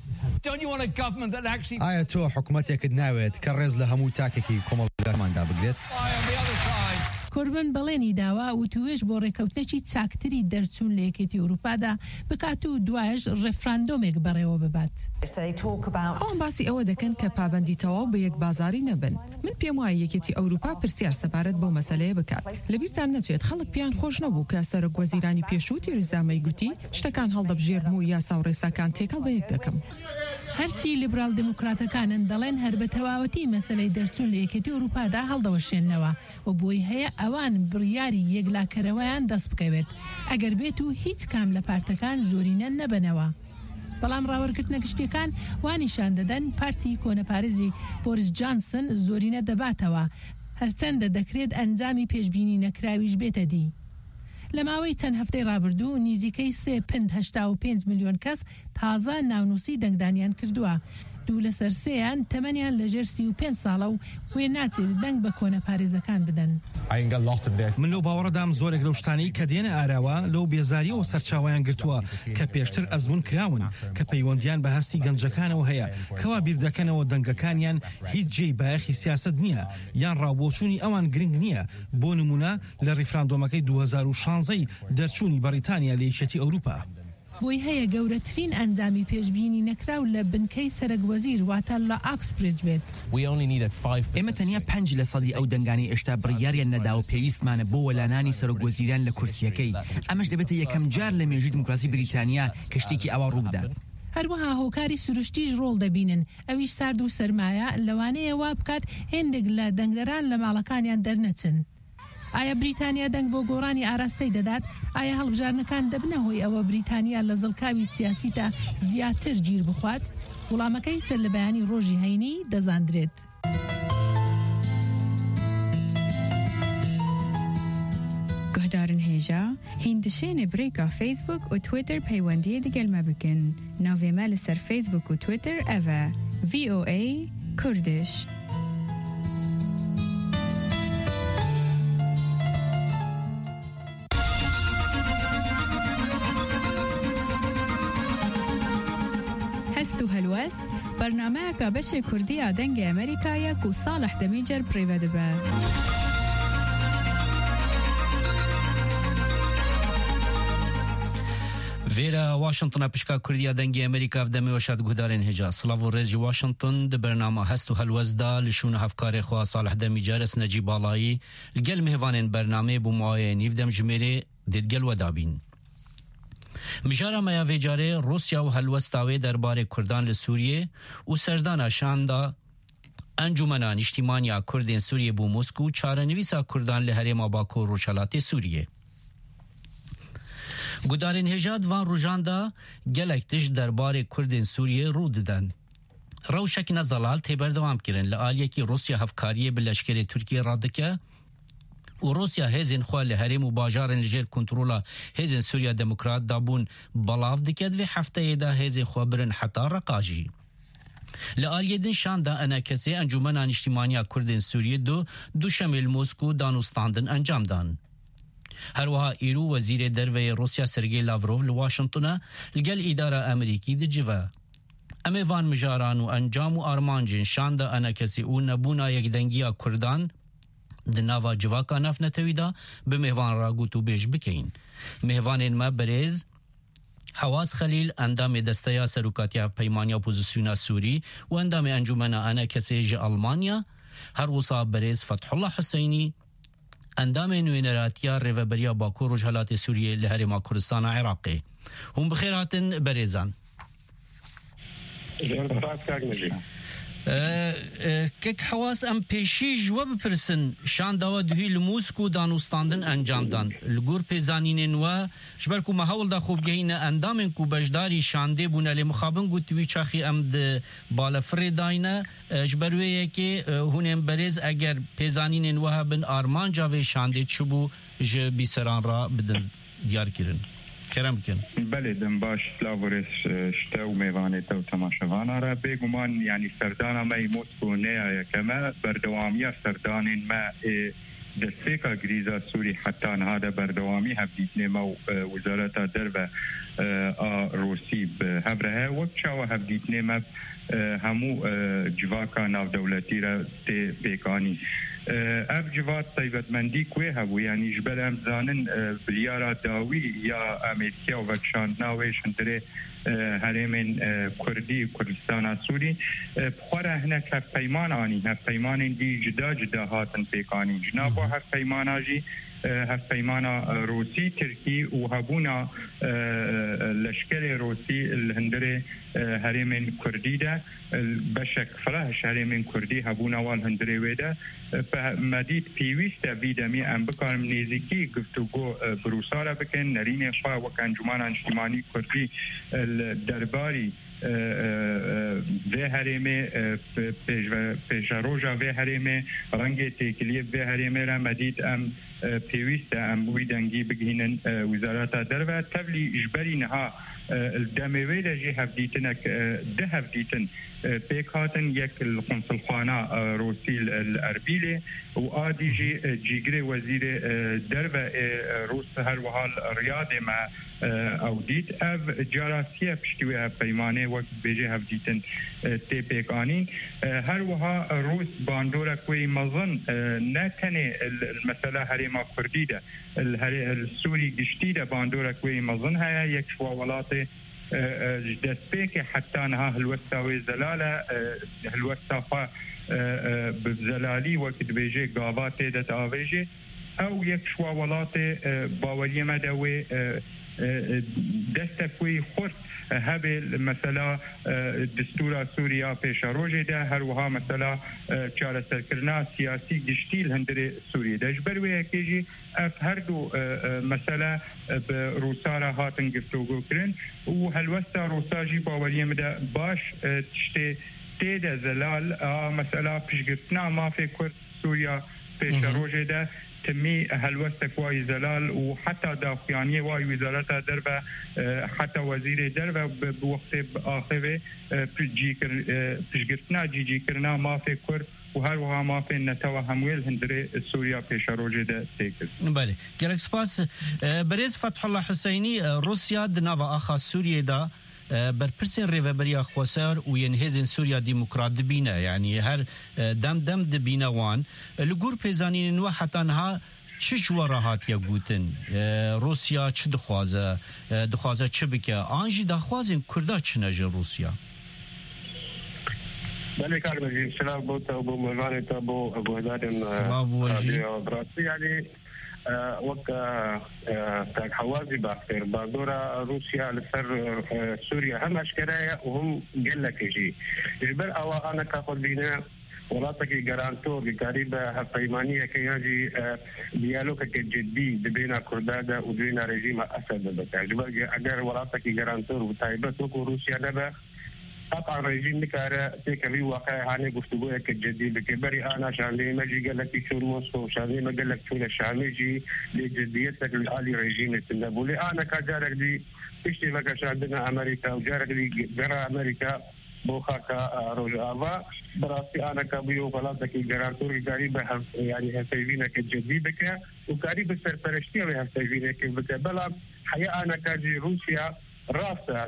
Speaker 17: ئایا تۆ حکوومەتێکت ناوێت کە ڕێز لە هەموو تاکێکی کۆمەڵگەرماندا بگرێت؟
Speaker 15: کۆربن بەڵێنی داوا و توێژ بۆ ڕێکەوتنێکی چاکتری دەرچوون لە یەکێتی ئەوروپادا بکات و دوایش ڕێفراندۆمێک بەڕێوە ببات.
Speaker 2: ئەوان باسی ئەوە دەکەن کە پابەندی تەواو بە یەک بازاری نەبن. من پێم وایە یەکێتی ئەوروپا پرسیار سەبارەت بۆ مەسەلەیە بکات. لەبیرتان نەچێت خەڵک پیان خۆش نەبوو کە سەرۆک وەزیرانی پێشوو تێرەزا مەی گوتی شتەکان هەڵدەبژێرم و یاسا و ڕێساکان تێکەڵ بە یەک دەکەم.
Speaker 15: هەرچی لیبرال دموکراتەکانن دەڵێن هەر بە تەواوەتی مەسەلەی دەرچوون لە یەکێتی ئەوروپادا هەڵدەوەشێننەوە و بۆی هەیە ئەوان بڕیاری یەکلاکەرەوەیان دەست بکەوێت ئەگەر بێت و هیچ کام لە پارتەکان زۆرینە نەبنەوە. بەڵام ڕاوەرگرتنە گشتیەکان وانیشان دەدەن پارتی کۆنەپارێزی بۆریس جانسن زۆرینە دەباتەوە، هەرچەندە دەکرێت ئەنجامی پێشبینی نەکراویش بێتە دی. لە ماوەی چەند هەفتەی ڕابردوو نزیکەی 3.85 میلیۆن کەس تازە ناونووسی دەنگدانیان کردووە. دوو لە سەر سێیان تەمەنیان لەژێر 35 ساڵە و وێ ناچێت دەنگ بە کۆنە پارێزەکان بدەن.
Speaker 18: من لەو باوەڕەدام زۆرێک لەو شتانەی کە دێنە ئاراوە لەو بێزاریەوە سەرچاوایان گرتووە کە پێشتر ئەزمون کراون کە پەیوەندیان بە هەستی گەنجەکانەوە هەیە کەوا بیر دەکەنەوە دەنگەکانیان هیچ جێی بایەخی سیاست نییە یان ڕاوبۆچوونی ئەوان گرنگ نییە. بۆ نمونە لە ڕیفراندۆمەکەی 2016 دەرچوونی بەریتانیا لە یەکێتی ئەوروپا.
Speaker 15: بۆی هەیە گەورەترین ئەنجامی پێشبینی نەکراو لە بنکەی سەرۆکوەزیر واتە لە ئاکسبریج بێت.
Speaker 12: ئێمە تەنیا 5% ئەو دەنگانی ئێشتا بڕیاریان نەدا و پێویستمانە بۆ وەلانانی سەرۆکوەزیران لە کورسیەکەی. ئەمەش دەبێتە یەکەم جار لە مێژووی دموکراسی بریتانیا کە شتێکی ئەوە ڕوو بدات.
Speaker 15: هەروەها هۆکاری سروشتیش ڕۆڵ دەبینن، ئەویش سارد و سەرمایە لەوانەیە وا بکات هێندێک لە دەنگدەران لە ماڵەکانیان دەرنەچن. ئایا بریتانیا دەنگ بۆ گۆڕانی ئاراستەی دەدات؟ ئایا هەڵبژارنەکان دەبنە هۆی ئەوە بریتانیا لە زڵکاوی سیاسی تا زیاتر گیر بخوات؟ وڵامەکەی سەر لە بەیانی ڕۆژی هەینی دەزاندرێت.
Speaker 19: گهدارن هێژا هیندشێنێ برێکا فیسبوک و تویتر پەیوەندیە دەگەلمە بکەن. ناوێمە لەسەر فیسبوک و تویتر ئەڤە VOA کوردش. هەست و هەلوەست بەرنامەیەکە بەشێ کوردیە دەنگی ئەمریکایە و ساڵح دەمیجەر پڕێوە دەبە.
Speaker 10: Vêra Washingtona pişka Kurdiya dengê Amerîka demê weşat guhdarên hêja. Slav û rêz ji Washington di bernama hest û helwezda li şûna hevkarê xwe Salih Demîcar Necîb Balayî li gel mêvanên bernamê bû mawayê nîv dem ji mêrê dêdgel we dabîn. Mijara me ya vê carê Rusya û helwesta wê derbarê Kurdan li Sûriyê û serdana şanda Encumena Niştimaniya Kurdên Sûriyê bû Moskû çarenivîsa Kurdan li herêma Bakur Rûçelatê Sûriyê. گودارین هجاد وان روجاندا گلک تش درباره کردین سوریه رو ددن روشک نزلال تبر دوام کرن لآلیه کی روسیا هفکاریه بلشکری ترکیه رادکه و روسیا هزین خواه هرم و باجارن لجر کنترولا هزین سوریا دموکرات دابون بلاف دکد و هفته دا هزین خواه برن حتا رقاجی لآلیدن شان دا انا کسی انجمنان اجتماعی کردین سوریه دو شمل موسکو دانوستاندن انجام دان. هر وها ایرو وزیر دروی روسیا سرگی لاوروف لواشنطن لگل اداره امریکی دی جوا. امی وان مجاران و انجام و آرمانجین شان دا انا کسی او نبونا یک دنگیا کردان د ناوا جواکا نف نتویدا به مهوان راگوتو بیش بکین. مهوان ما بریز حواس خلیل اندام دستیا سروکاتیا پیمانی اپوزیسیونا سوری و اندام انجمن انا کسی ج آلمانیا هر وصا بریز فتح الله حسینی اندام نوینراتیا ریوبریا باکور و جهالات سوریه لهرما کردستان عراقی هم بخیر هاتن بریزان که حواس ام پیشی جواب پرسن شان داوا دوهی لموسکو دانوستاندن انجام دان لگور پیزانین و جبر کو محاول دا خوب گهین اندامن کو بجداری شانده بونه لمخابن گو توی چاخی ام ده بالفر داینه جبرویه که هونم بریز اگر پیزانین و هبن آرمان جاوی شانده چبو جبی سران را بدن دیار کرن کرم کن
Speaker 20: بله دم باش لاورس شتاو میوانه تو تماشاوانا را بگمان یعنی سردان ما موسکو نه کما بردوامی سردان ما دستیکا گریزا سوری حتی هذا بردوامی هفدیتنه ما وزارت درب روسی به هبره وقت شاو هفدیتنه ما همو جواکا ناو دولتی را تی بیکانی اف جوات طیبتمندی کوه هبو یعنی جبل امزانن بلیارا داوی یا امریکا و وکشان ناویش اندره هرمین کردی کردستان سوری بخوره هنک هف پیمان آنی هف پیمان دی جدا جدا هاتن پیکانی جنابا هف پیمان آجی هف پیمان روسی ترکی و هبونا لشکر روسی الهندره هرمین کردی ده بشک فلاش هرمین کردی هبونا والهندره ویده مدید پیویست ویدمی ام بکارم نیزیکی گفتگو بروسارا بکن نرین خواه وک انجمان اجتماعی کردی درباری به هرمه پیش روزا به هرمه رنگ تکلیف به هرمه را مدید ام پیویست ام ویدنگی بگینن وزارت درو تبلی اجباری نها الدموی لجی هفدیتنک ده هفدیتن پیکاتن یک القنصلخانه روسی الاربیله و آدی جیگر وزیر درو روس هر وحال ریاض ما اودیت اف جاراسیه پشتوی پیمانه وقت بیجه هفدیتن تی پیکانین هر وها روس باندورا کوی مظن نکنه المسألة هرما کردی ده السوری گشتی ده باندورا کوی مظن ها یک شواولات دستبيك حتى انها هلوستا زلاله هلوستا بزلالي وقت بيجي قابات دت افيجي او یک شواولات باوري مدوي دستكوي خرد هبه مثلا دستور سوریا پیش روزه ده هر وها مثلا چاره سرکرنا سیاسی گشتیل هندره سوریه ده جبروی کیجی اف هر دو مثلا به روسارا هاتن گفتگو کرن و هلوستا روساجی باوری مده باش تشته تیده زلال مثلا پیشگفتنا ما فی کرد سوریا پیش روزه ده تمی هلوستك واي زلال وحتى داخلية واي وزارتها دربة حتى وزير دربة بوقت آخره بجيكرنا جيكرنا ما في كر وهر وها ما في نتوى همويل هندري سوريا پیش روجه ده تيكر
Speaker 10: بله گلک سپاس بريز فتح الله حسيني روسيا دناوا آخا سوريا دا برپرسین ریوبریا خواسر و ینهزن سوریا ديمقراط دبینه یعنی هر دم دبینه وان لگور پیزانین و حتی نها چش وراهات یا گوتن روسیا چه دخوازه چه بکه آنجی دخوازن کرده چه نجه روسیا
Speaker 21: بله کارمجی سلام بوت ابو مغانه ابو هداد
Speaker 10: سلام ورجی
Speaker 21: يعني وقت حوازي باكتر باندورا روسيا لسر سوريا هم اشكرايا وهم قال لك يجي جبر او انا كاخذ بينا ولاتك جرانتور قريبة هالطيمانية كياجي ديالوج جدي بين كردادا وبين رجيم أسد بتاعي أجر ولاتك جرانتور وتايبت وروسيا دبا طبعا رجيم نكارة تكبي واقع هاني قفتقوية كجدي بكبري أنا شاني مجي قال لك شو موسكو شاني ما قال لك شو الشامجي لجديتك الآلي رجيم التنبولي أنا كجارك دي تشتي بك شاندنا أمريكا وجارك دي جرى أمريكا بوخاكا روجافا براسي أنا كبيو بلادك جرانتور قريبة يعني هسيفينا كجدي بك وقريب السرپرشتي وهسيفينا كبك بلا حقيقة أنا كاجي روسيا راسا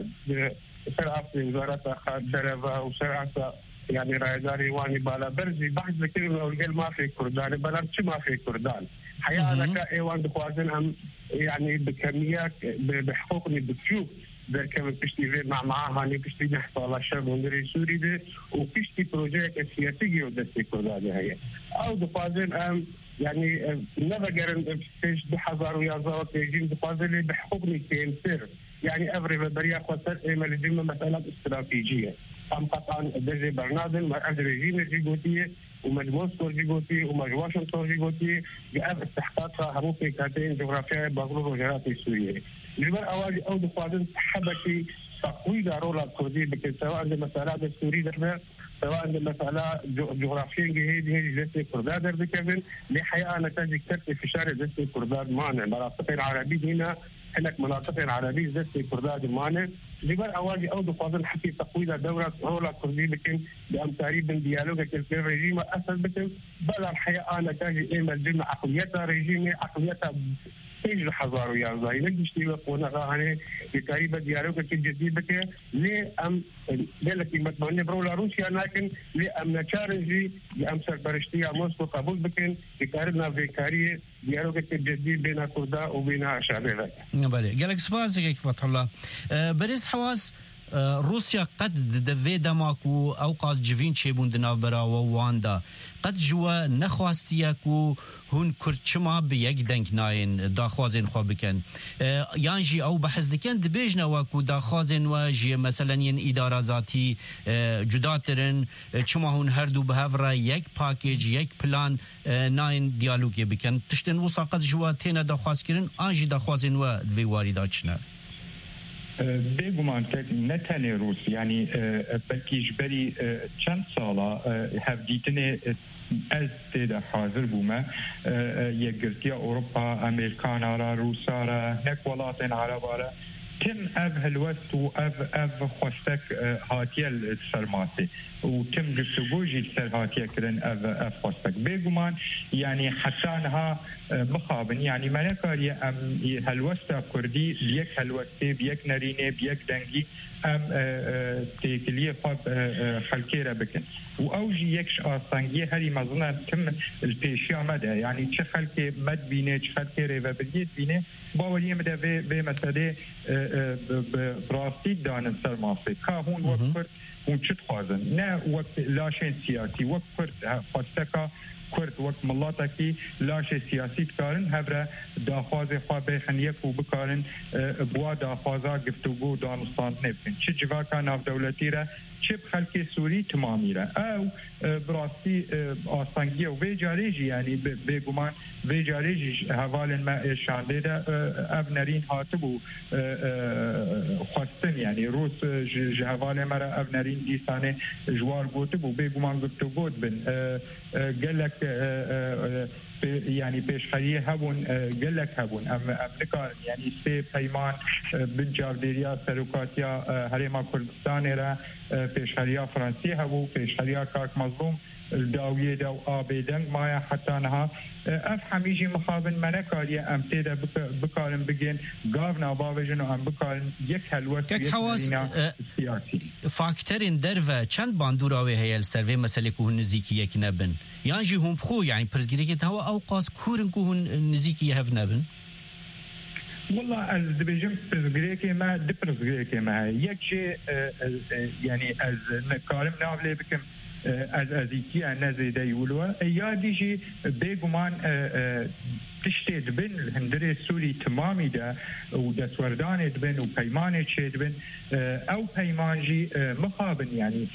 Speaker 21: سرعة وزارة خارجة وسرعة يعني رايداري واني بالا برزي بحث ذكر والقل ما في كردان بلا شو ما في كردان حقيقة أنا كايوان دخوازن أم يعني بكميات بحقوقني بتشوف در كم بشتي في معها هني بشتي نحصل على شرب ونري سوري ده وبشتي بروجيكت سياسي ودستي كردان هي أو دخوازن أم يعني نبغى فيش بحذر ويا زوات يجين دخوازن بحقوقني كيمسر يعني أفري بدريا خسر إما لجمة مسألة استراتيجية أم قطعا دجي برنادن ما أدري رجيم جيبوتية ومجموسكو جيبوتي ومجواشنطن جيبوتي جاء استحقاقها هروبي كاتين جغرافيا بغلو وجهات السورية لبر أواجي أو دخوازن حبكي تقوي دارولا الكردية بكي سواء عند مسألة السوري درنا سواء عند مسألة جغرافيا جهيد هي جسد كرداد در بكبن لحقيقة نتاجي كتر في شارع جسد كرداد مانع مناطق العربية هنا هناك مناطق العربية جسد كرداد مانع لبر أواجي أو دخوازن حكي تقوي دارولا الكردية بكن بأمتاري بن ديالوغا كالفين رجيمة أسل بكن بلا الحقيقة نتاجي إيما الجنة عقليتها رجيمة عقليتها ايش حضاروا يا زاي نجي تيجي قونا غاني بتقريبا ديالوج الجديد بك ليه ام دلتي متمنى برولا روسيا لكن ليه ام نتشارجي ام سربرشتيا موسكو قبول بكن بقاربنا بكاريه ديالوج الجديد بين كردا وبين شعبنا
Speaker 10: بله قالك سباسك فتح الله بريس حواس روسيا قد دفيدا ماكو اوقات جفين شيبون دنابرا وواندا قد جوا نخواستياكو هون كرتشما بيك دنك ناين داخوازين خو بكن يانجي او بحث دكن دبيجنا واكو داخوازين واجي مثلا ين اداره ذاتي جداترن چما هون هر دو بهفرا يك باكيج يك بلان ناين ديالوج بكن تشتن وساقت جوا تينا داخواز كرن انجي داخوازين و دوي وارداتشنا
Speaker 20: بگمان که نتنی روس یعنی بلکه جبری چند ساله هفدیتنه از تیدا حاضر بومه یکگرتیا اروپا امریکانا را روسا را نک ولاتن عربا را تم اف هلوست و اف خوستک هاتیه السرماتی و تم گفتگوجی السر هاتیه کرن اف خوستک بگمان یعنی حتی انها مخابن يعني ملكاري ام هلوستا كردي بيك هلوستي بيك نرينه بيك دنگي ام تيكليه خاب خلكيره بكن واوجي يكش اصانگي هري مزنا تم البيشيا مدى يعني چه خلكي مد بينه چه خلكي ريفابيليت بينه باوري مدى به مساله براستي دان سرماسي كا هون وقت هون چت خوازن نه وقت لاشين سياسي وقت خاصتك كرد وقت ملاتكي لاش سياسي تكارن هبره داخواز خواه خنيك وبكارن بوا داخوازا گفتگو دانستان نبكن چه جواكا ناف دولتي را چه بخلق سوري تمامي را او براسي آسانگي و ويجاريجي يعني بگمان ويجاريجي حوالن ما شانده دا او نرين هاتبو خواستن يعني روس حوالن مرا او نرين ديستانه جوار گوتبو بگمان گفتگو بن قالك يعني بيشخريه هبون قالك هبون امريكا يعني سي بيمان بالجارديريا سلوكاتيا هريما كردستان را بيشخريه فرنسي هبو بيشخريه كاك مظلوم الداوية داو آبيدن مايا حتى انها افهم يجي مخابن منكاريا ام تيدا بكارن بگين غافنا باوجن ام بكارن يك هلوت
Speaker 10: يك حواس فاكترين درفا چند باندوراوي هيل سروي مسألة كون نزيكي يك نبن يعني هم بخو يعني برزگيريك هوا اوقاس كورن كون نزيكي هف نبن
Speaker 20: والله از دبيجم برزگيريك ما دبرزگيريك ما يك شيء يعني از نكارم نافلي بكم از ازيكي نزيده يولوا يا ديجي بيغمان تشتد بين الهندري السوري تمامي ده ودسوردان دبن وبيمان تشدبن او بيمانجي مخابن يعني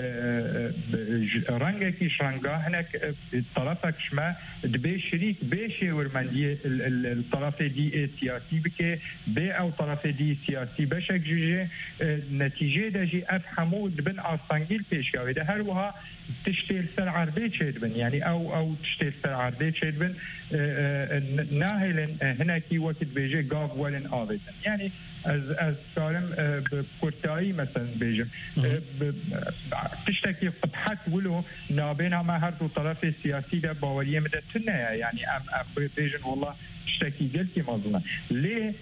Speaker 20: رنجك شرنجا هناك طرفك شما دبي شريك بيشي ورمندي الطرف دي سياسي بك بي او طرف دي سياسي بشك جوجي نتيجه دجي افهموا دبن اصانجيل بيشكاوي ده هروها تشتيل سر عربي تشدبن يعني او تشتيل سر عربي تشدبن ناهلن هناك وقت بيجي قاف ولن آبدن يعني از سالم بكورتاي مثلا بيجم تشتكي فتحت ولو نابينا ما هر دو طرف السياسي ده باوريه مدتنا يعني ام بيجن والله تشتكي قلتي مظلمه ليه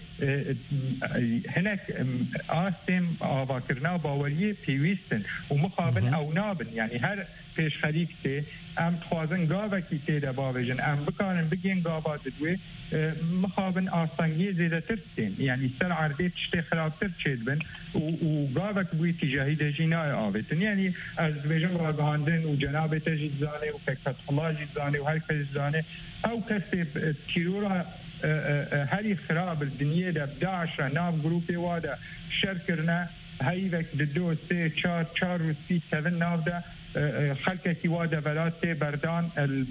Speaker 20: هناك آسم آواكرنا باوريه بيويستن ومقابل او نابن يعني هر پیش خریکته ام خوازن گاوه کی تیده باویجن ام بکارن بگین گاوه دوی مخابن آسانگی زیده ترسین یعنی سر عرده تشتی خرابتر چید بن و گاوه که بوی تجاهی دجینای آویتن یعنی از بیجن راگهاندن و جناب تجید زانه و فکرت الله جید زانه و هر کس زانه او کسی تیرورا هری خراب الدنیا ده بداعش ناف گروپی واده شرکرنا هايفك دو سي چار و سی 7 ناف ده خلق كيواده بلات بردان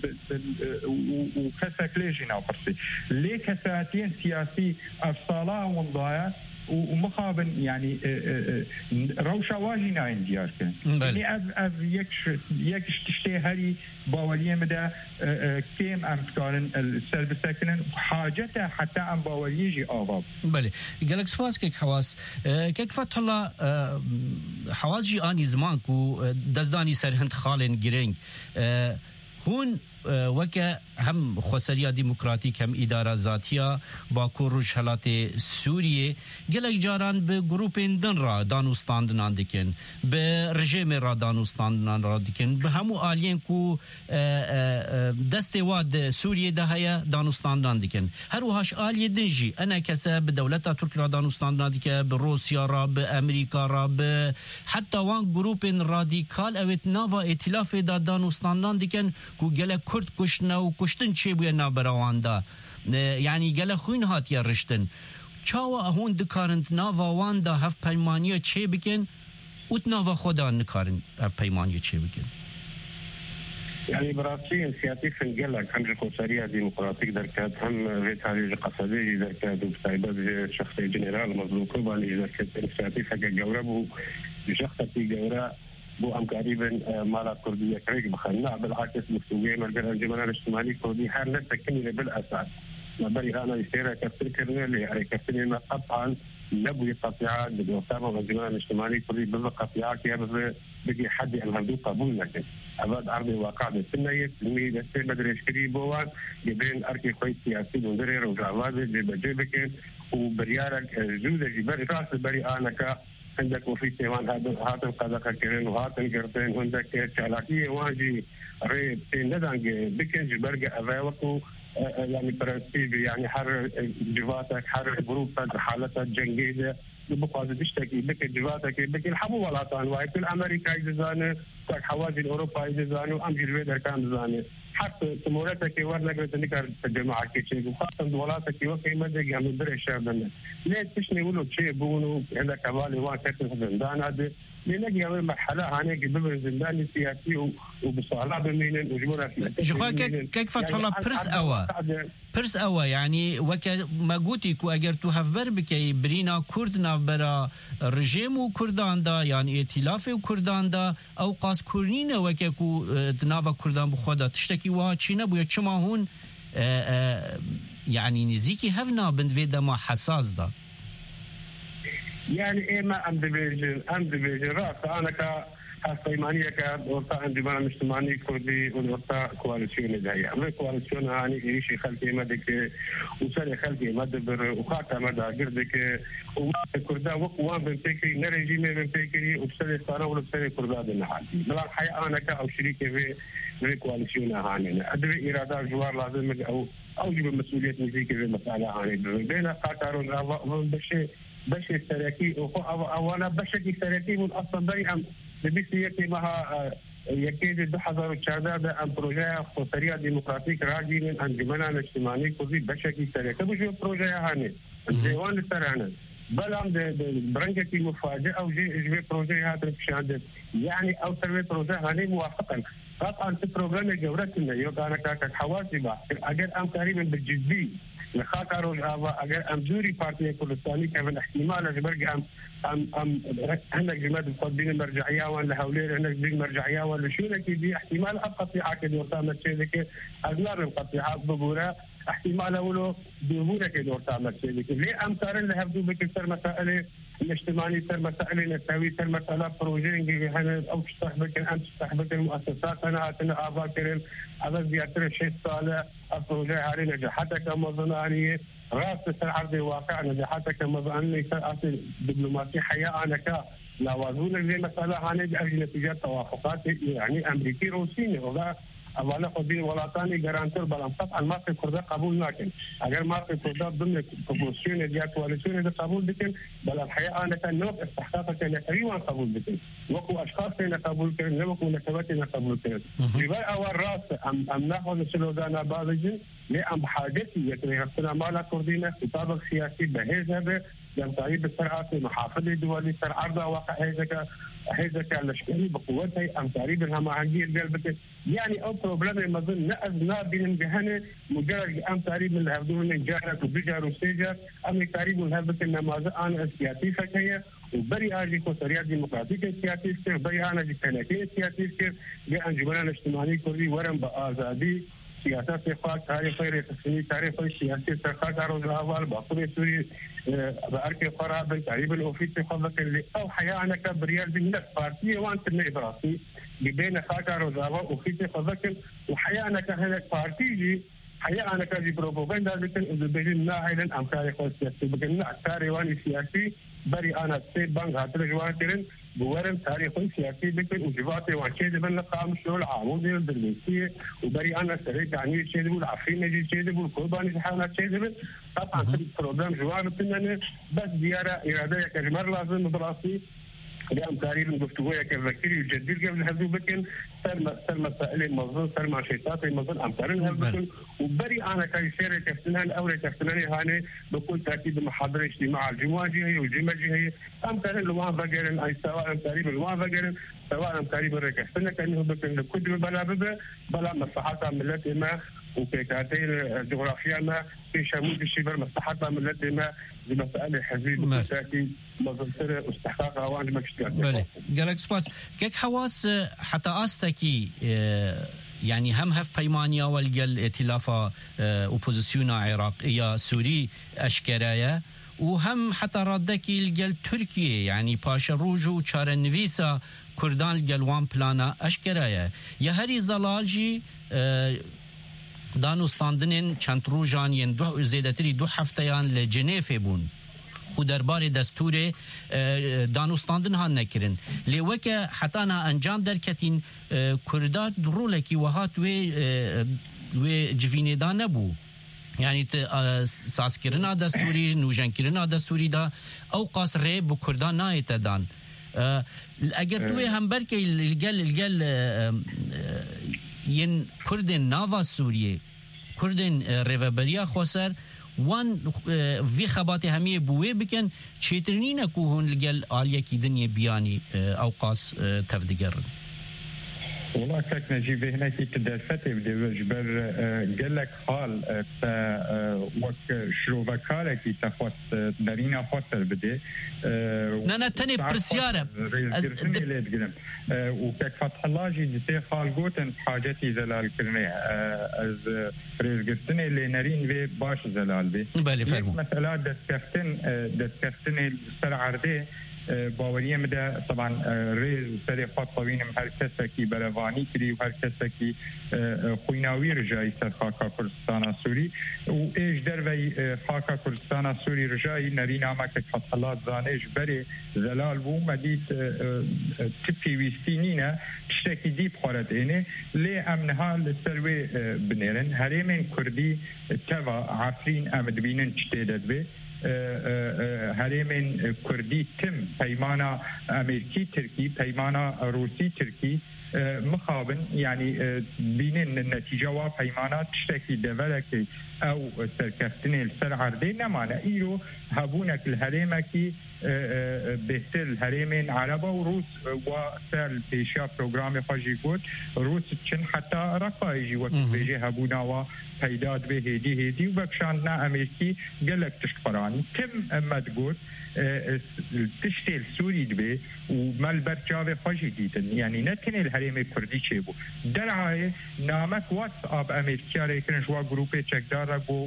Speaker 20: وكسك ليجي ناقصي ليه كساتين سياسي افصالا ومضايا ومخابن يعني روشة واجنا انديار كان يعني اف يكش تشتي هري باوليه مدى كيم امسكارن السلب ساكنن حاجته حتى ام باوليه جي آباب
Speaker 10: بله قالك سواس كيك حواس كيك فتح الله حواس جي اني زمانكو دزداني سرهند خالن جرينج هون وكا هم خسرية ديمقراطيك هم إدارة ذاتية باكور رجحلات سورية قلق جاران بجروبين دن را دانوستاندنان ديكن برجيم را دانوستاندنان را ديكن بهمو آلين كو دستي واد سورية دهيا دانوستاندنان ديكن هروهاش آلية دنجي أنا كسا بدولة تركي را دانوستاندنان ديكن بروسيا را بأمريكا را حتى وان جروبين راديكال اوت نافا ائتلاف دا دانوستاندنان ديكن كو قلق كرد كشنا وكشتن چه بويا نابراواندا يعني قال خوين هات يا رشتن چاوا هون دكارنت ناوا واندا هف پیمانیه چه بکن وت ناوا خدا نکارن هف پیمانیه چه بکن
Speaker 21: يعني براسين سياسي فنجلك هم الخسارية ديمقراطيك دركات هم في تاريخ قصدي دركات وبسايبات شخصي جنرال مظلوم كوباني دركات سياسي حق جوربه بشخصتي جورا بو ام قريبا مالا كردية كريك بخلنا بالعكس مكتوبين مرجع الجماعة الاجتماعية كردي حال نفسها كمية بالأساس ما بري أنا يصير كثير كرنا اللي يعني كثير ما قطعا نبوي قطيعات بدو تابع الجماعة الاجتماعية كردي بما قطيعات يا بس بيجي حد الهندو قبول لكن أبد عرض واقع بالسنية تلمي دستي بدري شكري بوان يبين أركي خوي سياسي وندرير وجعوازي بجيبك وبريارك جودة جبري راس بري أنا كا عندك وفي تيوان هاتن قذاك كرين وهاتن قرطين عندك شعلاكية واجي ريب ندانج بكنج برجع أفاوكو يعني برنسيبي يعني حر جواتك حر جروبك حالتك جنجيدة بقى تشتكي بك جواتك بك الحبو ولا طان واي كل أمريكا يجزانه كل حواجي أوروبا يجزانه أم جلويدر كان زانه حتى تمورتك ورنا قلت نكر الجماعة كشيء وخاصة دولاتك وكي مدري عم يدري الشعب ليه تشني ولو شيء بونو عندك كمال وان كتر زندان هذا لنجي عمل مرحلة هاني قبل زندان السياسي وبصالة بمين وجمهورة
Speaker 10: جواه كيف فتح الله برس أوا يعني وك ما قلتي كو أجر تو هفبر بكي برينا كردنا برا رجيم وكردان دا يعني ائتلاف وكردان دا أو قاس كورنين وكيكو تنافا كردان بخودا تشتكي وها تشينا بويا تشما هون يعني نزيكي هفنا بنفيدا ما حساس دا
Speaker 21: يعني إيه ما أم دبيجن رأس أنا كاستيمانية كورتا انجماع الاجتماعي كردي ورتا كواليسيون دايا ما كواليسيون هاني شيء خلقي مدك وسري خلقي مدبر وخاطة مدى قردك وكردا وقوان بنتكري نرجيمي بنتكري وبسري صارا وبسري كردا بالنحال بلا الحقيقة أنا كأو شريكي في كواليسيون هاني أدري إرادة جوار لازم أو جيب مسؤولية نزيكي في المسألة هاني بين قاطر بشي السراكي أو أنا بشكي السراكي من أصلا بري أم ببسيتي معها يكيد 2014 ام بروجه خطريه ديمقراطيك راجي من انجمنا الاجتماعي كردي بشكل سريع كبشو بروجه هاني الديوان الترانه بلام برنجتي مفاجاه وجي بروجه هذا بشان يعني او سوي بروجه هاني موافقا طبعا في بروجرام جورتنا يبقى انا كاك حواسبه اجل ام تقريبا بالجدي لخاطر روجا اجل ام زوري بارتي كردستاني كان احتمال برجع ام هناك جماعه القضيه المرجعيه ولا هؤلاء هناك دي مرجعيه ولا شو لك دي احتمال القطيعه كده وتعمل شيء ذيك اغلب القطيعات بقولها احتمال اولو بيقولوا كده وتعمل شيء ذيك ليه امثال اللي هبدو بكثر مسائل الاجتماعي صار مسائل نسوي صار مسألة بروجينج هنا أو تستحبك أنت تستحبك المؤسسات أنا أتنا أفكر هذا زيادة الشيء صالح البروجي هذه نجاحتك كما ظنانية راس العرض واقع نجاحتك كما ظنانية أصل دبلوماسي حياة أنا كا لا وزون زي مسألة هنا بأجل نتيجة توافقات يعني أمريكي روسي ولا اولا خودی ولاتانی گارانتر بلام طبعا ما في كرده قبول لكن اگر ما في كرده ضمن كوميسيون دي كواليسيون دي قبول بكن بل الحقيقه انا كان نوع استحقاق كان تقريبا قبول بكن وكو اشخاص كان قبول كن وكو نكبات قبول كن ربا اول راس ام ناخذ سلوغانا بعضين لام حاجتي يتناقضنا مالا كردينا خطاب سياسي بهذا هذا ينتهي بالسرعه في محافظه دولي سر عرضها واقع هذا كان الاشكالي بقوتها ام تقريبا هم عندي القلب يعني او بروبلم ما ظن نأذنا بين بهنا مجرد ام تقريبا اللي هبدون من جارك وبجار وسيجار ام تقريبا هذا النماذج انا سياسي فكيه وبري اجي كوسريات ديمقراطيه سياسي كيف بري انا دي كنكيه سياسي كيف بانجمنا الاجتماعي كردي ورم بازادي سياسات خاص تاريخ غير تسمي تاريخ سياسي خاص عروض الاول باقي سوري باركي قرابه تقريبا الاوفيس خاصه اللي او حياه انا كبريال بالنفس بارتيه وانت النبراسي بين خاطر وزاوا اوفيس خاصه وحياه انا كهناك بارتيجي حياه انا كذي بروباغندا لكن اذا بيننا هايلن ام تاريخ سياسي بقينا تاريخ سياسي بري انا ستيت بانك هاتل جواترن بورم تاريخ سياسي بكن وجباتي وشيء من القام شغل عمود الدبلوماسيه وبري انا سريت يعني شيء بقول عفين نجي شيء بقول قرباني حالات شيء طبعا في البروجرام جواب اننا بس زياره اراده كجمر لازم براسي اليوم تقريبا قفتوها كذكري يجدد قبل هذو بكن سر مسائل مظن سر معشيتات مظن امثال هذو بكن وبري انا كيسير كفتنان اول كفتناني هاني بكل تاكيد محاضره اجتماع الجماجي هي والجماجي هي امثال لو ما فقرن اي سواء تقريبا لو ما فقرن سواء تقريبا ركفتنا كانه بكن كل بلا مصلحتها ملت ما وكيكاتين الجغرافيا ما في شمول الشبر مصلحتها ملت ما بمسألة حزيب وكتاتي مظلسرة واستحقاقها وانجمة اشتغال
Speaker 10: بله قالك سباس كيك حواس حتى أستكي يعني هم هف بيمانيا والجل ائتلافا اوبوزيسيونا عراقية سوري أشكرايا وهم حتى ردكي الجل تركيا يعني باشا روجو چار نويسا كردان الجل وان بلانا أشكرايا يهري زلالجي دانوستاندنين چند روجان ين دو زیادتری 2 هفتهان لجنیف بون و درباره دستور دانوستاندن ها نکرن لیوکه حتی انا انجام درکتین کردات درولکی وهات و جوینه دا نبو يعني ساسكرنا دستوري نوجنكرنا دستوري دا او قاس ري بو كردان نايت دان اگر توي هم بركه الجل ين كردن نافا سوريا كردن ريفابريا خوسر وان في خبات همية بوي بكن تشيترنين كوهن الجل آلية كي دنيا بياني اوقاس تفدقر
Speaker 20: والله كاك نجيب هنا كي تدرفتي بدي وجبر قال لك حال وك شروفكارة كي تخوت دارينا خاطر بدي
Speaker 10: نانا تاني برسيارة
Speaker 20: وكاك فتح الله جي دي خال قوتن حاجتي زلال كرني از ريز قرتني اللي نارين في باش زلال بي
Speaker 10: بالي فرمو
Speaker 20: مثلا دستكفتني سر عرضي باوريه مده طبعا ريز سري خط طويل هر كسكي بلواني كري وهر كسكي خويناوي رجاي سر خاكا كردستان سوري وايش دروي خاكا كردستان سوري رجاي نرينا ما فتح الله زانيش بري زلال بو مديت تبي ويستينينا تشتكي دي بخارت اني لي امنها للسروي بنيرن هريمن كردي تبع عفرين امد بينن تشتيدد بي هرمن كردي تم پیمانا امریکی ترکی پیمانا روسی ترکی مخابن يعني بين النتيجة وبيمانات تشتكي دفلكي أو سركفتني السر عردين نمانا إيرو هابونك الهريمكي بهتر الهريمين عربة وروس وسال بيشا بروغرامي خاجي قد روس تشن حتى رقايجي وقت بيجي هابونا وبيداد به هيدي وبكشاندنا أمريكي قلق تشتفراني تم مدقود تشتيل سوري دبي ومال برجاوي خاجي ديتن يعني نتني الهريمي كردي چيبو درعاي نامك واتساب أمريكا ريكن جوا جروبي چكدار رقو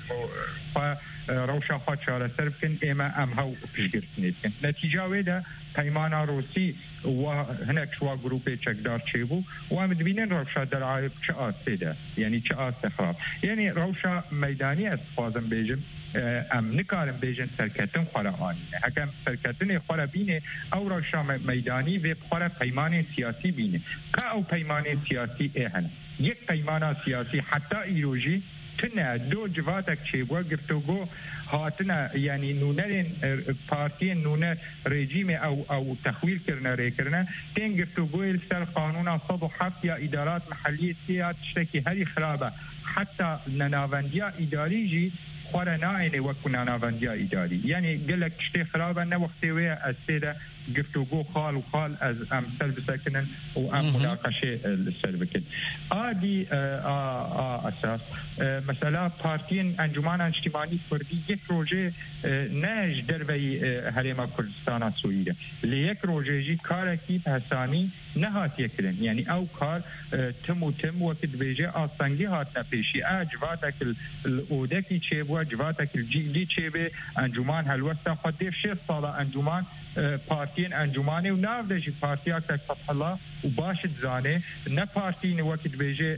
Speaker 20: روشا خواهد شارع سر بکن ایما ام هاو پیشگرتنید کن نتیجه ویده پیمانا روسی و هنک شوا گروپی چکدار چه بو و هم دبینن روشا در عایب چه آسه ده یعنی چه آسه خراب یعنی روشا میدانی استفازم بیجم ام نکارم بیجن سرکتن خورا آنینه حکم سرکتن خورا بینه او روشا میدانی و خورا پیمان سیاسی بینه که او پیمان سیاسی ایهنه یک پیمان سیاسی حتی ایروژی تنه دو جواتك چيبوا گفتگو هاتنا يعني نونرين بارتين نونر ريجيم او تخويل كرنا ريكرنا تين گفتگو السر قانون 107 يا ادارات محليه سيات تشتكي هذه خرابه حتى نناونديا اداري جي خورا ناينه وكنا ناونديا اداري يعني قالك تشتي خرابه انه وقتي ويا السيده گفتگو خال وخال از امثال بسکنن و ام مناقشه السلبكن آدي اساس مثلا پارتين انجمان اجتماعی کردی یک روزه نج دروی هرم کردستان سوریه لیک روزه جی کارکی حسانی نهات یکرن یعنی او کار تم وقت بیجه آسنگی هات نپیشی اجواتک الاودکی چه بو اجواتک الجیلی چه به انجمان هلوستا خود 6 سال انجمان پارتين انجماني ونافدجي بارتياك فتح الله وباشد زاني نا بارتين وقت بيجي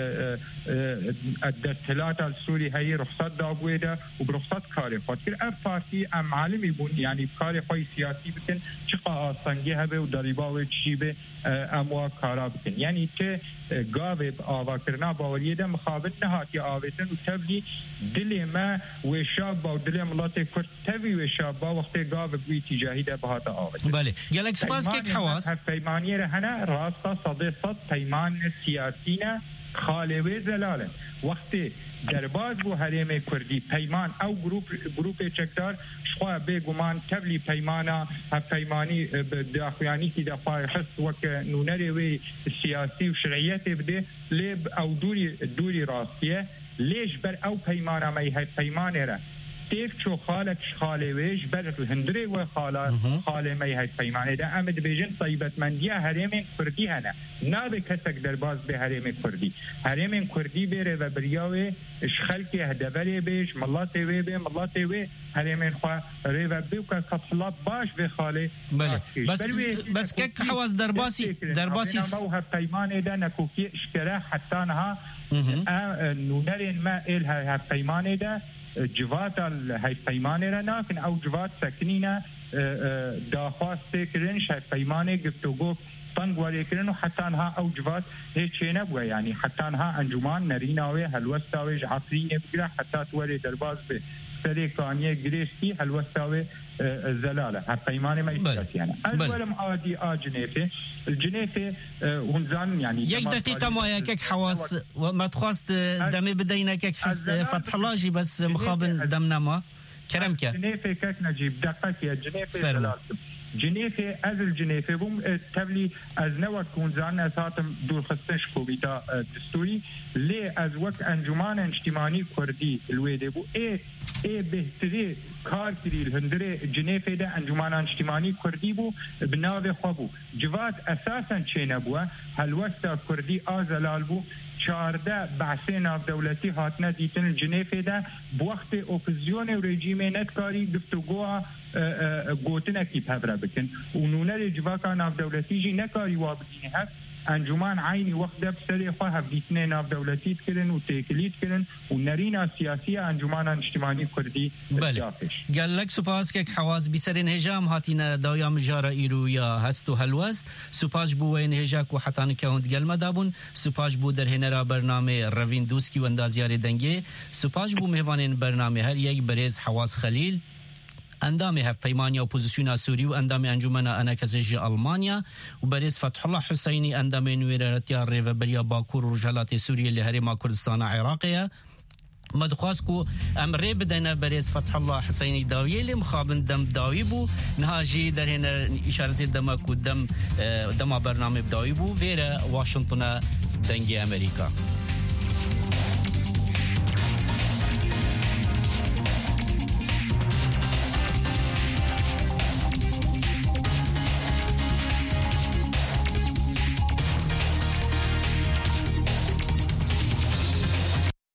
Speaker 20: الدرتلات السوري هي رخصت دابويدا وبرخصت كاري خاطر اف بارتي ام عالم يبون يعني بكاري خوي سياسي بكن شقا آسانگي هبه ودريباوي تشيبه اموا كارا بكن يعني ته قابب آوا کرنا باوریه ده مخابط نهاتی آویتن و تبلی دل ما و شاب و دل ملت کرد تبی و شاب وقتی قابب وی تجاهی ده بهات آویتن
Speaker 9: بله گلک سپاس که حواس
Speaker 20: پیمانی رهنه راستا صد پیمان سیاسینا خالوی زلاله وقتی درباز بو حریم کردی پیمان او گروپ چکدار شخوا بگمان تبلی پیمانا پیمانی داخویانی که دفاع حس وک نونری وی سیاسی و شرعیت بده لیب او دوری راستیه لیش بر او پیمانا می های پیمانه را تیف چو خالك خالويش بر هندري وخاله مي هاي پیمانه ده امد بيجن طيبت منديه هرم كردي هنا ناب كسك درباز به هرم كردي هرم كردي بره و برياوي شخلكي هدبري بيش ملاتي وي به ملاتي وي هرم خو ري و بيك فتح الله باش به خاله
Speaker 9: بله بس كك حواس درباسي
Speaker 20: موها پیمانه ده نكوكي اشكره حتى انها نونرين ما الها پیمانه ده جوات هاي پیمانه را ناکن او جوات سکنینه داخواست کرن شای پیمانه گفتگو طنق ولی کرن و حتی انها او جوات هیچی نبوه یعنی حتی انها انجمان نریناوی هلوستاوی عصرین بگره حتی تولی درباز به سری کانیه گریستی هلوستاوی زلاله هر پیمانه ما ایساسی هنه اولم آدی جنیفه الجنيفه هنزان يعني
Speaker 9: يك دقيقه ما ياك حواس وما تخواست دمي بدينك فتح الله جي بس مخابن دمنا ما كرمك
Speaker 20: جنيفه كك نجيب دقيقه يا جنيفه جنيفه از الجنيفه بوم تبلي از نوك هنزان اساتم دور خصش كوبيتا دستوري لي از وقت انجمان اجتماعي كردي الويده بو اي بهتري کار کردی هندره جنیفه ده انجمان اجتماعی کردی بو بناو خوابو جوات اساسا چه نبوه هلوستا کردی آزلال بو 14 بحثه ناف دولتی هاتنه دیتن جنیفه ده بوقت اپوزیون و رژیم نتکاری گفتگوها گوتنه کی پبره بکن و نونه جواکا ناف دولتی جی نکاری وابدینه هست انجمان عيني وحده بسري خواه بيتنين ناف دولتي كرن وتيكليت كرن ونرينا سياسية انجمان اجتماعي كردي
Speaker 9: بله قال لك سپاس که حواس بسرين هجام هاتينا دايام جارة ايرو يا هستو هلوست سپاس بو وين هجاك وحتان كهوند قل مدابون سپاس بو در هنرا برنامه روين دوسكي واندازيار دنگي سپاس بو مهوانين برنامه هر يك بريز حواس خليل
Speaker 10: اندام هف پیمانی اپوزیسیون سوری و اندام انجمن انکزجی آلمانیا و بریز فتح الله حسینی اندام نویرتیا ریوبریا باکور و رجالات سوریه لهرما کردستان عراقیه مدخواست کو امر بدنا بريز فتح الله حسيني داويه اللي مخابن دم داوي بو نهاجي در هنا اشاره دم برنامج داوي بو فيرا واشنطن دنجي امريكا